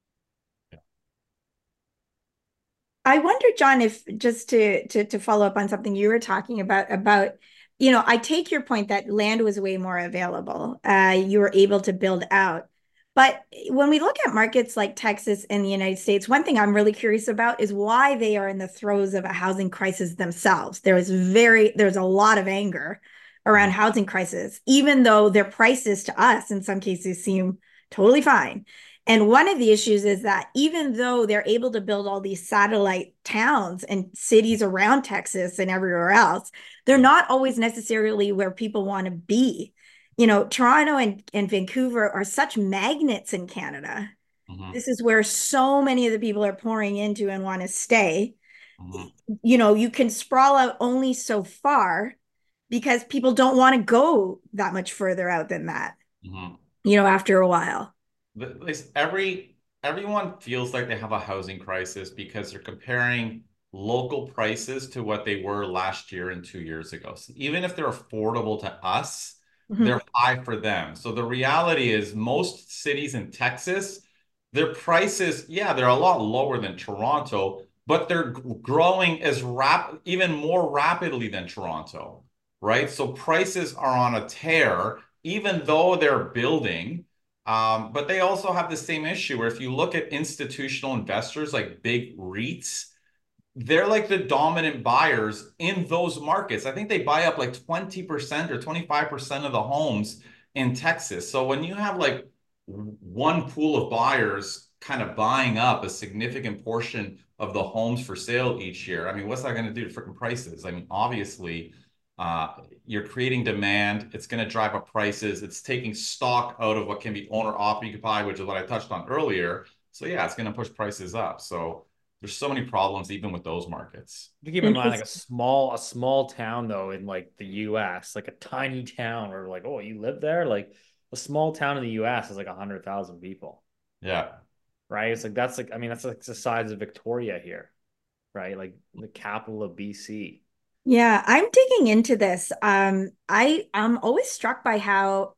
I wonder, John, if just to follow up on something you were talking about, I take your point that land was way more available. You were able to build out. But when we look at markets like Texas and the United States, one thing I'm really curious about is why they are in the throes of a housing crisis themselves. There's a lot of anger around Mhm. housing crisis, even though their prices to us in some cases seem totally fine. And one of the issues is that even though they're able to build all these satellite towns and cities around Texas and everywhere else, they're not always necessarily where people want to be. Toronto and Vancouver are such magnets in Canada. Mhm. This is where so many of the people are pouring into and want to stay. Mhm. You can sprawl out only so far because people don't want to go that much further out than that, Mhm. after a while. Everyone feels like they have a housing crisis because they're comparing local prices to what they were last year and 2 years ago. So even if they're affordable to us, they're high for them. So the reality is most cities in Texas, their prices, yeah, they're a lot lower than Toronto, but they're growing even more rapidly than Toronto, right? So prices are on a tear, even though they're building. But they also have the same issue where if you look at institutional investors like big REITs, they're like the dominant buyers in those markets. I think they buy up like 20% or 25% of the homes in Texas. So when you have like one pool of buyers kind of buying up a significant portion of the homes for sale each year, I mean, what's that going to do to freaking prices? I mean, obviously, you're creating demand. It's going to drive up prices. It's taking stock out of what can be owner occupied, which is what I touched on earlier. So yeah, it's going to push prices up. So there's so many problems even with those markets. You keep in mind, like a small town though in like the U.S., like a tiny town, or like, oh, you live there? Like a small town in the U.S. is like 100,000 people, Yeah. right? It's like that's like I mean that's like the size of Victoria here, right? Like the capital of BC. Yeah, I'm digging into this. I am always struck by how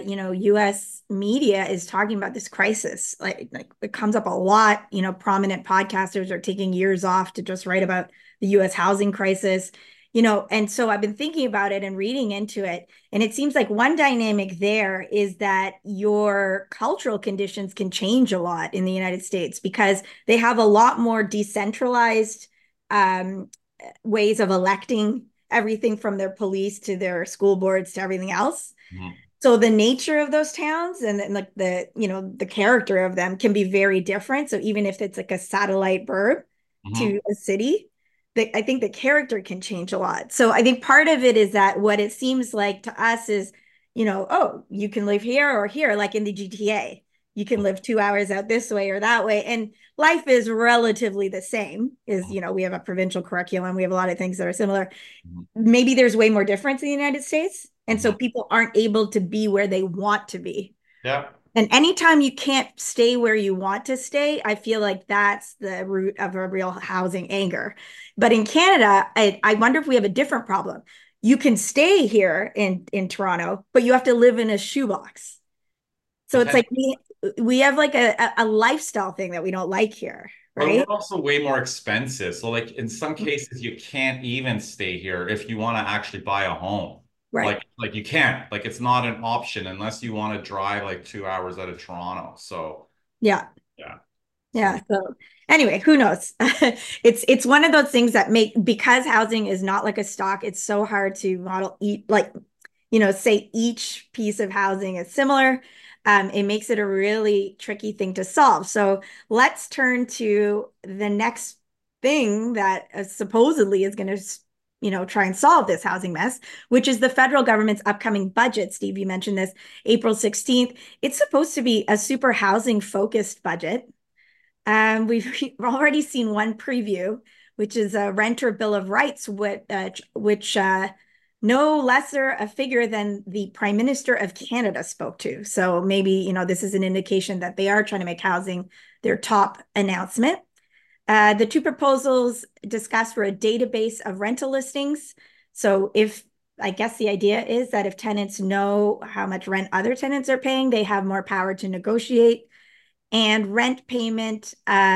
US media is talking about this crisis. Like it comes up a lot, prominent podcasters are taking years off to just write about the US housing crisis. And so I've been thinking about it and reading into it, and it seems like one dynamic there is that your cultural conditions can change a lot in the United States because they have a lot more decentralized um ways of electing everything from their police to their school boards to everything else. Mhm. So the nature of those towns and like the character of them can be very different. So even if it's like a satellite burb Mhm. to a city, I think the character can change a lot. So I think part of it is that what it seems like to us is, oh, you can live here or here, like in the GTA. You can live 2 hours out this way or that way. And life is relatively the same. We have a provincial curriculum, we have a lot of things that are similar. Mhm. Maybe there's way more difference in the United States, and so Mhm. people aren't able to be where they want to be. Yeah. And anytime you can't stay where you want to stay, I feel like that's the root of a real housing anger. But in Canada, I wonder if we have a different problem. You can stay here in Toronto, but you have to live in a shoebox. So it's like we have like a lifestyle thing that we don't like here, But we're right? also way more expensive. So like in some cases you can't even stay here if you want to actually buy a home. Right. Like you can't. Like it's not an option unless you want to drive like 2 hours out of Toronto. So Yeah. yeah. So Yeah. So anyway, who knows? It's one of those things that make because housing is not like a stock, it's so hard to model like, say each piece of housing is similar. It makes it a really tricky thing to solve. So let's turn to the next thing that supposedly is going to, try and solve this housing mess, which is the federal government's upcoming budget. Steve, you mentioned this April 16th. It's supposed to be a super housing focused budget. We've already seen one preview, which is a renter bill of rights, which no lesser a figure than the Prime Minister of Canada spoke to. So maybe, this is an indication that they are trying to make housing their top announcement. The two proposals discussed were a database of rental listings. So I guess the idea is that if tenants know how much rent other tenants are paying, they have more power to negotiate, and rent payment,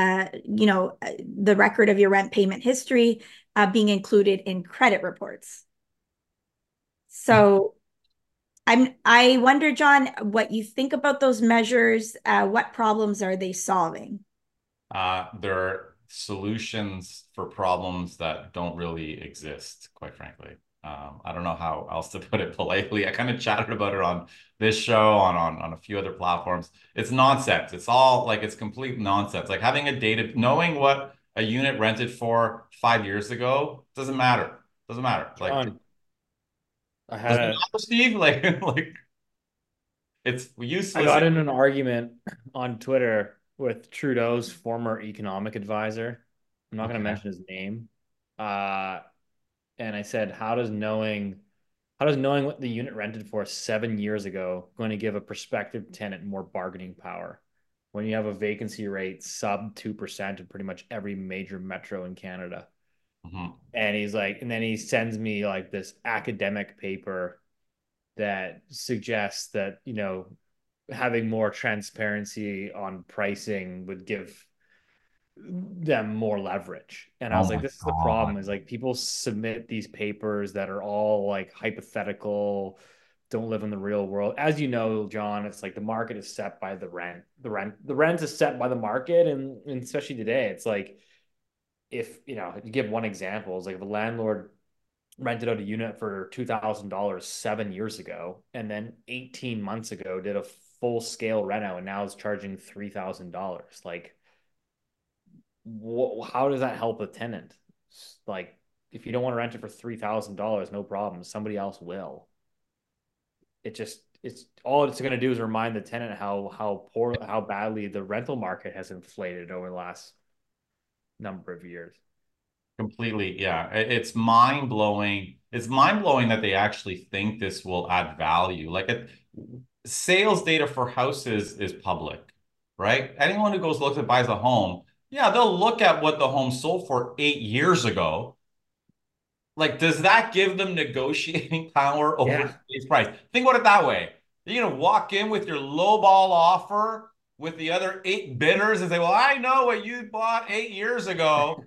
the record of your rent payment history being included in credit reports. So I wonder, John, what you think about those measures. What problems are they solving? there are solutions for problems that don't really exist, quite frankly. I don't know how else to put it politely. I kind of chatted about it on this show, on a few other platforms. It's nonsense. It's all like it's complete nonsense. Like having a data, knowing what a unit rented for 5 years ago doesn't matter. Doesn't matter. Like John, I had doesn't a matter, Steve. Like it's I useless. got in an argument on Twitter with Trudeau's former economic advisor. I'm not going to Okay. mention his name. Uh, and I said, how does knowing what the unit rented for 7 years ago going to give a prospective tenant more bargaining power when you have a vacancy rate sub 2% in pretty much every major metro in Canada? Mhm. And he's like, and then he sends me like this academic paper that suggests that, having more transparency on pricing would give them more leverage. And I Oh was like, my this is the God. problem, is like people submit these papers that are all like hypothetical, don't live in the real world. As you know, John, it's like the market is set by the rent. The rent is set by the market. And especially today, it's like, if you give one example, it's like if a landlord rented out a unit for $2,000 7 years ago, and then 18 months ago did a full scale rent out, and now is charging $3,000. Like, how does that help a tenant? Like, if you don't want to rent it for $3,000, no problem. Somebody else will. It's all it's going to do is remind the tenant how badly the rental market has inflated over the last number of years. Completely, yeah. It's mind blowing. It's mind blowing that they actually think this will add value. Sales data for houses is public, right? Anyone who goes looks and buys a home, yeah, they'll look at what the home sold for 8 years ago. Like, does that give them negotiating power over Yeah. today's price? Think about it that way. You're gonna walk in with your lowball offer with the other eight bidders and say, "Well, I know what you bought 8 years ago."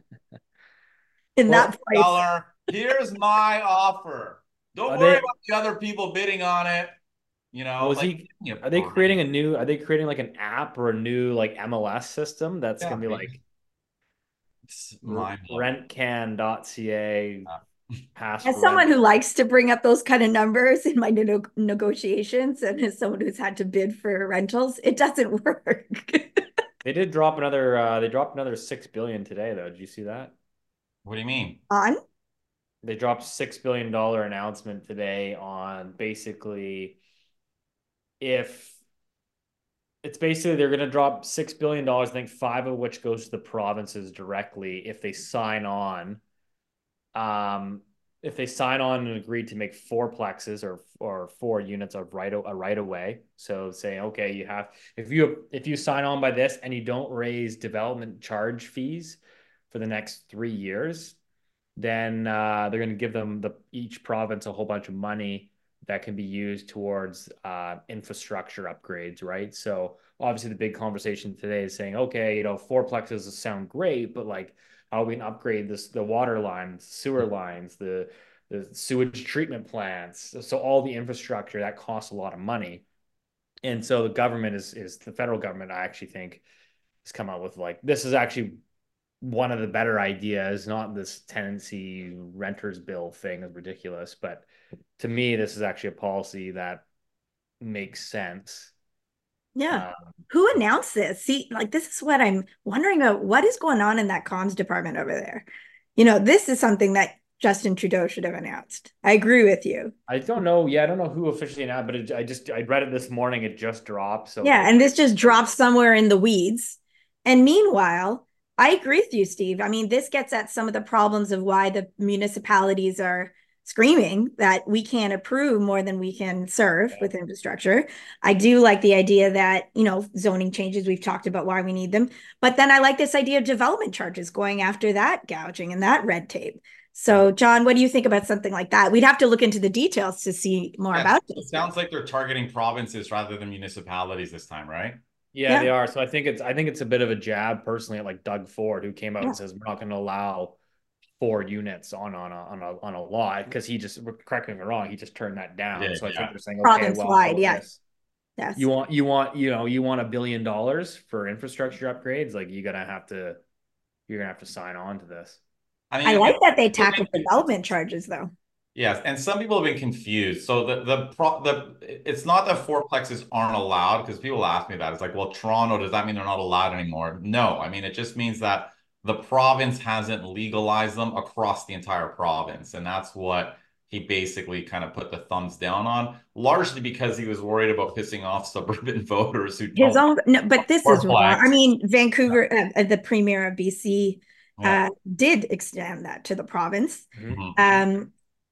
In Well, that price. seller, here's my offer. Don't Are worry they about the other people bidding on it. was Like, he give me a are they creating break. a new are they creating like an app or a new like MLS system that's Yeah, gonna be like it's mind blowing. rentcan.ca pass As for someone rent? who likes to bring up those kind of numbers in my negotiations, and as someone who's had to bid for rentals, it doesn't work. They dropped another 6 billion today though. Did you see that? What do you mean? On? They dropped $6 billion announcement today on basically, if it's basically they're going to drop $6 billion, I think five of which goes to the provinces directly if they sign on. Um, if they sign on and agree to make fourplexes or 4 units of right away. So saying, okay, if you sign on by this and you don't raise development charge fees for the next 3 years, then they're going to give them each province a whole bunch of money that can be used towards infrastructure upgrades, right? So obviously the big conversation today is saying, okay, fourplexes sound great, but like how we can upgrade the water lines, sewer lines, the sewage treatment plants, so all the infrastructure that costs a lot of money. And so the government is the federal government, I actually think, has come out with like this is actually one of the better ideas, not this tenancy renters bill thing is ridiculous. But to me, this is actually a policy that makes sense. Yeah. Uh, Who announced this? See, like this is what I'm wondering about. What is going on in that comms department over there? This is something that Justin Trudeau should have announced. I agree with you. I don't know. Yeah, I don't know who officially announced, but I read it this morning. It just dropped, so Yeah, and this just drops somewhere in the weeds. And meanwhile, I agree with you, Steve. I mean, this gets at some of the problems of why the municipalities are screaming that we can't approve more than we can serve yeah. with infrastructure. I do like the idea that, zoning changes, we've talked about why we need them. But then I like this idea of development charges going after that gouging and that red tape. So, John, what do you think about something like that? We'd have to look into the details to see more Yes, about it this. sounds like they're targeting provinces rather than municipalities this time, right? Yeah, Yeah, they are. So I think it's a bit of a jab personally at like Doug Ford, who came out yeah. and says we're not going to allow 4 units on a lot because he just, correct me if I'm wrong, he just turned that Yeah, down. So I think yeah. they're saying, okay, Province well, how wide, about yes. this? Yes. You want $1 billion for infrastructure upgrades? Like you're gonna have to sign on to this. I I mean, like that they people tackled development charges though. yes, and some people have been confused. So it's not that fourplexes aren't allowed because people ask me that. It's like, well, Toronto, does that mean they're not allowed anymore? No, I mean it just means that the province hasn't legalized them across the entire province, and that's what he basically kind of put the thumbs down on, largely because he was worried about pissing off suburban voters who His don't own, no, but this is wrong. I fourplex. mean, Vancouver, the premier of BC, Yeah. did extend that to the province. Mhm. Mhm. Um,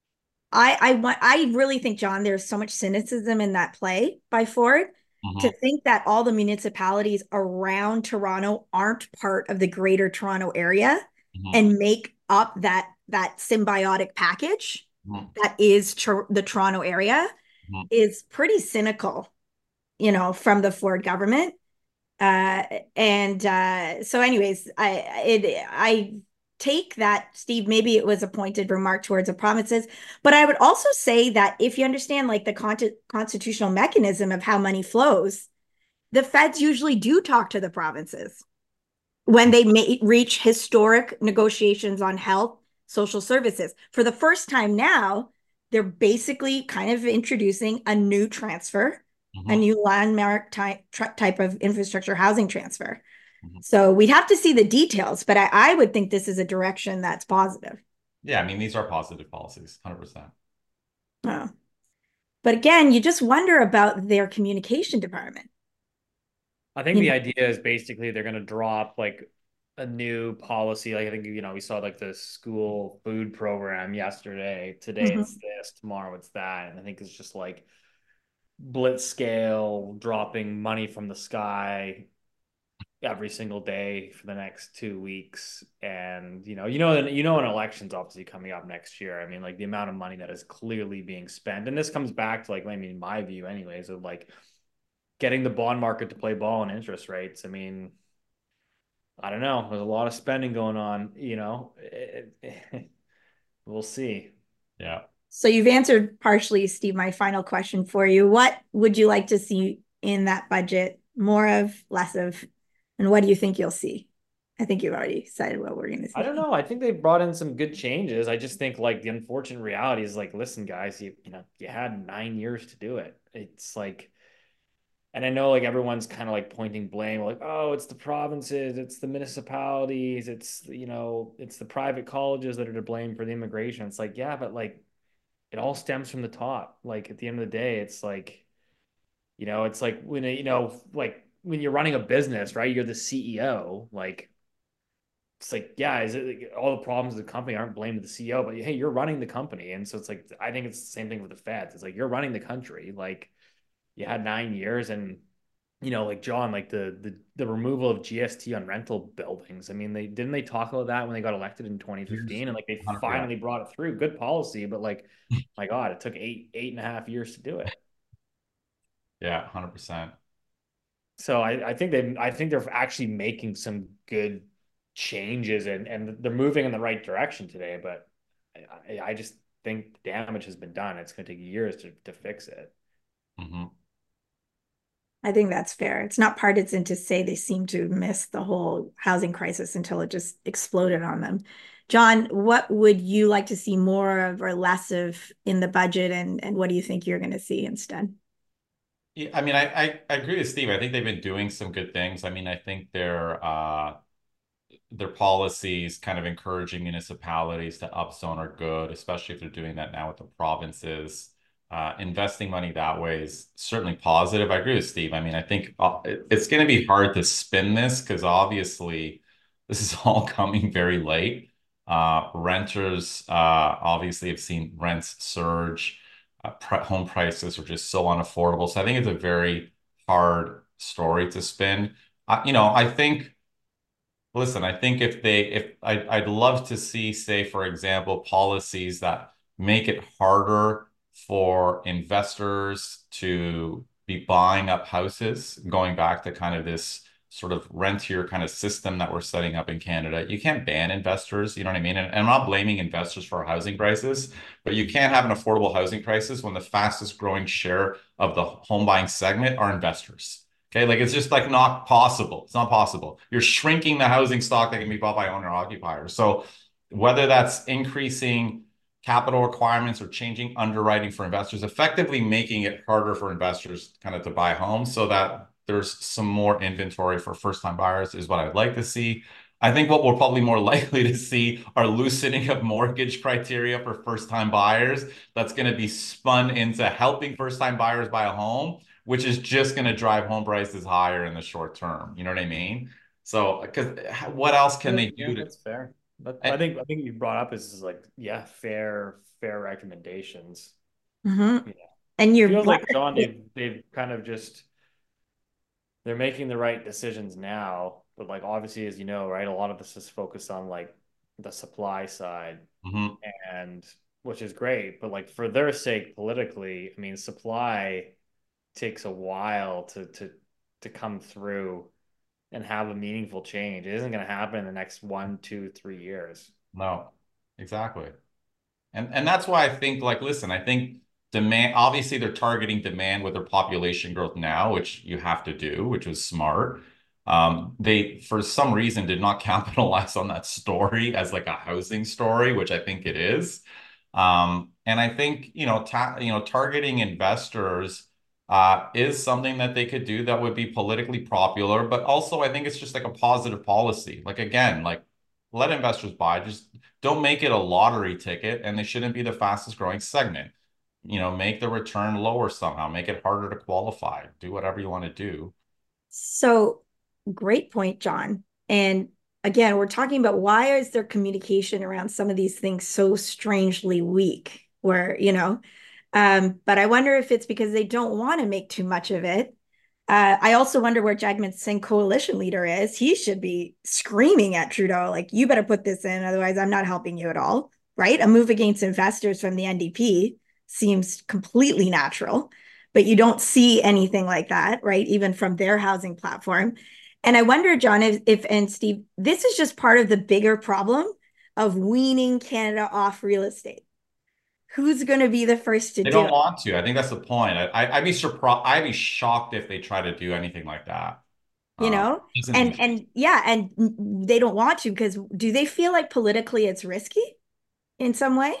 I really think, John, there's so much cynicism in that play by Ford to Mhm. think that all the municipalities around Toronto aren't part of the greater Toronto area Mhm. and make up that that symbiotic package Mhm. that is the Toronto area Mhm. is pretty cynical, from the Ford government. Uh, and so, anyways, I take that, Steve. Maybe it was a pointed remark towards the provinces, but I would also say that if you understand like the constitutional mechanism of how money flows, the feds usually do talk to the provinces when they may reach historic negotiations on health, social services. For the first time now, they're basically kind of introducing a new transfer, a Mhm. new landmark type of infrastructure housing transfer. Mhm. So we'd have to see the details, but I would think this is a direction that's positive. Yeah, I mean, these are positive policies, 100%. Oh. But again, you just wonder about their communication department. I think You the know, idea is basically they're going to drop like a new policy. Like I think, we saw like the school food program yesterday. Today it's mhm. this, tomorrow it's that. And I think it's just like blitz scale, dropping money from the sky every single day for the next 2 weeks. And an election's obviously coming up next year. I mean, like the amount of money that is clearly being spent, and this comes back to like, I mean, my view, anyways, of like getting the bond market to play ball and interest rates. I mean, I don't know. There's a lot of spending going on. We'll see. Yeah. So you've answered partially, Steve, my final question for you. What would you like to see in that budget? More of, less of, and what do you think you'll see? I think you've already said what we're going to I don't see. know. I think they brought in some good changes. I just think like the unfortunate reality is like, listen, guys, you had 9 years to do it. It's like, and I know like everyone's kind of like pointing blame, like, oh, it's the provinces, it's the municipalities, it's the private colleges that are to blame for the immigration. It's like, yeah, but like it all stems from the top. Like at the end of the day, it's like, it's like when like when you're running a business, right? You're the CEO. Like it's like, yeah, is it like, all the problems of the company aren't blamed to the CEO, but hey, you're running the company, and so it's like I think it's the same thing with the feds. It's like you're running the country. Like you had 9 years, and like John, like the removal of GST on rental buildings. I mean, they talk about that when they got elected in Years. 2015, and like they 100, yeah. finally brought it through. Good policy, but like, my God, it took eight and a half years to do it. Yeah, 100%. So I think they're actually making some good changes, and they're moving in the right direction today. But I just think damage has been done. It's going to take years to fix it. Hmm. I think that's fair. It's not partisan to say they seem to miss the whole housing crisis until it just exploded on them. John, what would you like to see more of or less of in the budget, and what do you think you're going to see instead? Yeah, I mean, I agree with Steve. I think they've been doing some good things. I mean, I think their policies kind of encouraging municipalities to upzone are good, especially if they're doing that now with the provinces. Investing money that way is certainly positive. I agree with Steve. I mean, I think it's going to be hard to spin this because obviously this is all coming very late. Renters obviously have seen rents surge. Home prices are just so unaffordable. So I think it's a very hard story to spin. I think. Listen, I think if I'd love to see, say, for example, policies that make it harder for investors to be buying up houses, going back to kind of this sort of rentier kind of system that we're setting up in Canada. You can't ban investors, you know what I mean? And I'm not blaming investors for a housing crisis, but you can't have an affordable housing crisis when the fastest growing share of the home buying segment are investors. Okay, like it's just like not possible. It's not possible. You're shrinking the housing stock that can be bought by owner occupiers. So whether that's increasing capital requirements or changing underwriting for investors, effectively making it harder for investors kind of to buy homes so that there's some more inventory for first-time buyers is what I'd like to see. I think what we're probably more likely to see are loosening of mortgage criteria for first-time buyers. That's going to be spun into helping first-time buyers buy a home, which is just going to drive home prices higher in the short term. You know what I mean? So, because what else can they Yeah, do to? that's fair. But I And, think I think you brought up is like, yeah, fair recommendations. Mm-hmm. Yeah. And It you're feels like, John, they've kind of just they're making the right decisions now, but like obviously, as you know, right, a lot of this is focused on like the supply side, Hmm. and which is great, but like for their sake politically, I mean, supply takes a while to come through and have a meaningful change. It isn't going to happen in the next 1, 2, 3 years. No, exactly. And that's why I think, like, listen, I think demand, obviously they're targeting demand with their population growth now, which you have to do, which was smart. They, for some reason, did not capitalize on that story as like a housing story, which I think it is. And I think, targeting investors is something that they could do that would be politically popular, but also I think it's just like a positive policy. Like, again, like let investors buy, just don't make it a lottery ticket, and they shouldn't be the fastest growing segment. Make the return lower somehow, make it harder to qualify, do whatever you want to do. So great point, John. And again, we're talking about why is their communication around some of these things so strangely weak? But I wonder if it's because they don't want to make too much of it. I also wonder where Jagmeet Singh, coalition leader, is. He should be screaming at Trudeau, like, you better put this in, otherwise I'm not helping you at all, right? A move against investors from the NDP seems completely natural, but you don't see anything like that, right? Even from their housing platform. And I wonder, John, if and Steve, this is just part of the bigger problem of weaning Canada off real estate. Who's going to be the first to They do don't it? want to. I think that's the point. I'd be surprised. I'd be shocked if they try to do anything like that. You Um, know? doesn't And make and yeah, and they don't want to because do they feel like politically it's risky in some way?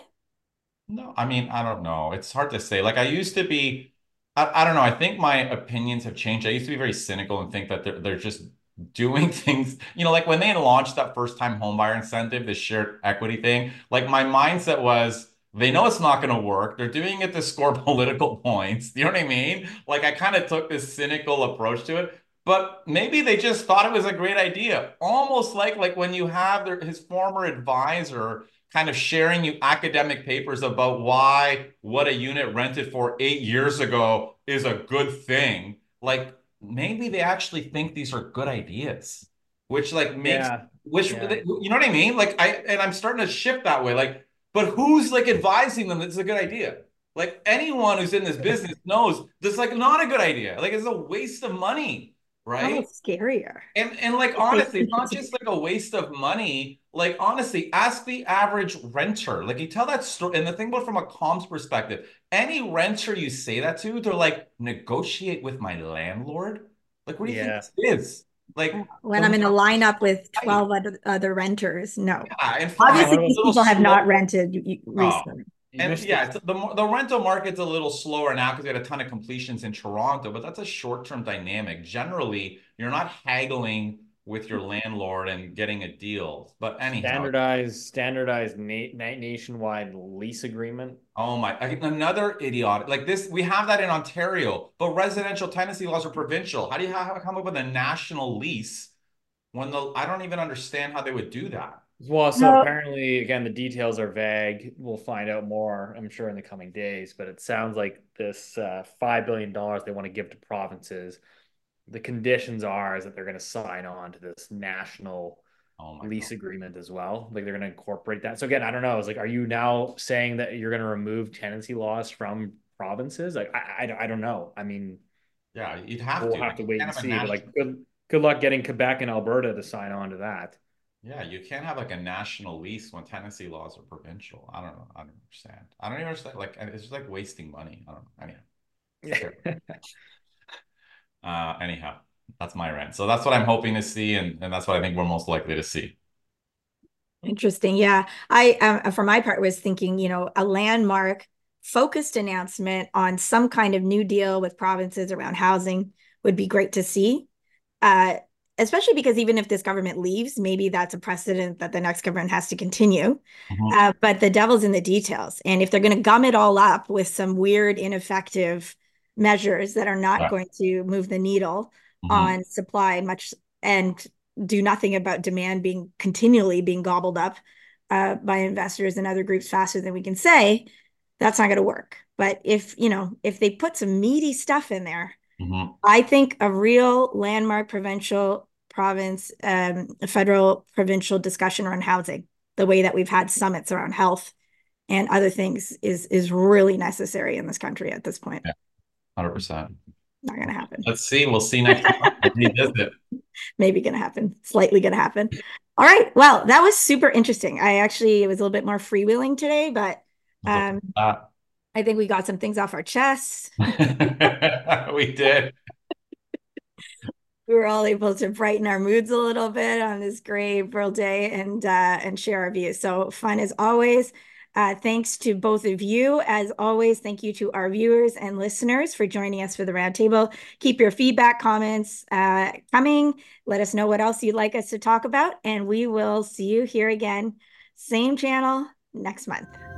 No, I mean, I don't know. It's hard to say. Like I used to be, I don't know. I think my opinions have changed. I used to be very cynical and think that they're just doing things, like when they launched that first time homebuyer incentive, the shared equity thing, like my mindset was they know it's not going to work. They're doing it to score political points. You know what I mean? Like I kind of took this cynical approach to it. But maybe they just thought it was a great idea. Almost like when you have his former advisor kind of sharing you academic papers about why what a unit rented for 8 years ago is a good thing. Like maybe they actually think these are good ideas, which like makes Yeah. which Yeah. you know what I mean? Like I'm starting to shift that way. Like, but who's like advising them that it's a good idea? Like anyone who's in this business knows this is like not a good idea. Like it's a waste of money, right? Almost scarier And like if they honestly, it's think not it's a just like a waste of money. Like honestly, ask the average renter. Like you tell that story, and the thing about from a comms perspective, any renter you say that to, they're like, negotiate with my landlord. Like, what do you think Yeah. this is? Like when the I'm in a lineup with right. 12 other renters. No. Yeah, and fine, And Obviously, what it's about these a little people have not slow. rented Oh, recently. you and missed yeah, the the rental market's a little slower now because we had a ton of completions in Toronto, but that's a short-term dynamic. Generally, you're not haggling with your landlord and getting a deal. But anyhow, standardized nationwide lease agreement? oh my, another idiotic like this. We have that in Ontario, but residential tenancy laws are provincial. How do you come up with a national lease when I don't even understand how they would do that. Well, so Well, apparently, again, the details are vague. We'll find out more, I'm sure, in the coming days. But it sounds like this $5 billion they want to give to provinces. The conditions are is that they're going to sign on to this national Oh my God. lease agreement as well. Like they're going to incorporate that. So again, I don't know. It's like, are you now saying that you're going to remove tenancy laws from provinces? Like, I don't know. I mean, Yeah, you'd have we'll to. have Like, to you wait can't and have a see. But national. like, good luck getting Quebec and Alberta to sign on to that. Yeah, you can't have like a national lease when tenancy laws are provincial. I don't know. I don't understand. I don't even understand. Like, it's just like wasting money. I don't know. Anyhow, sure. Anyhow, that's my rant. So that's what I'm hoping to see, and that's what I think we're most likely to see. interesting. Yeah. I, for my part, was thinking, a landmark focused announcement on some kind of new deal with provinces around housing would be great to see. Uh, Especially because even if this government leaves, maybe that's a precedent that the next government has to continue. Mhm. But the devil's in the details. And if they're going to gum it all up with some weird, ineffective measures that are not Yeah. going to move the needle Mhm. on supply much and do nothing about demand being continually being gobbled up by investors and other groups faster than we can say, that's not going to work. But if they put some meaty stuff in there, Mhm. I think a real landmark provincial province, federal provincial discussion around housing the way that we've had summits around health and other things is really necessary in this country at this point. Yeah, 100%. Not going to happen. Let's see. We'll see next month. We'll revisit. Maybe going to happen. Slightly going to happen. All right. Well, that was super interesting. It was a little bit more freewheeling today, but I think we got some things off our chests. We did. We were all able to brighten our moods a little bit on this gray April day and share our views. So fun as always. Thanks to both of you. As always, thank you to our viewers and listeners for joining us for the roundtable. Keep your feedback, comments coming. Let us know what else you'd like us to talk about, and we will see you here again, same channel next month.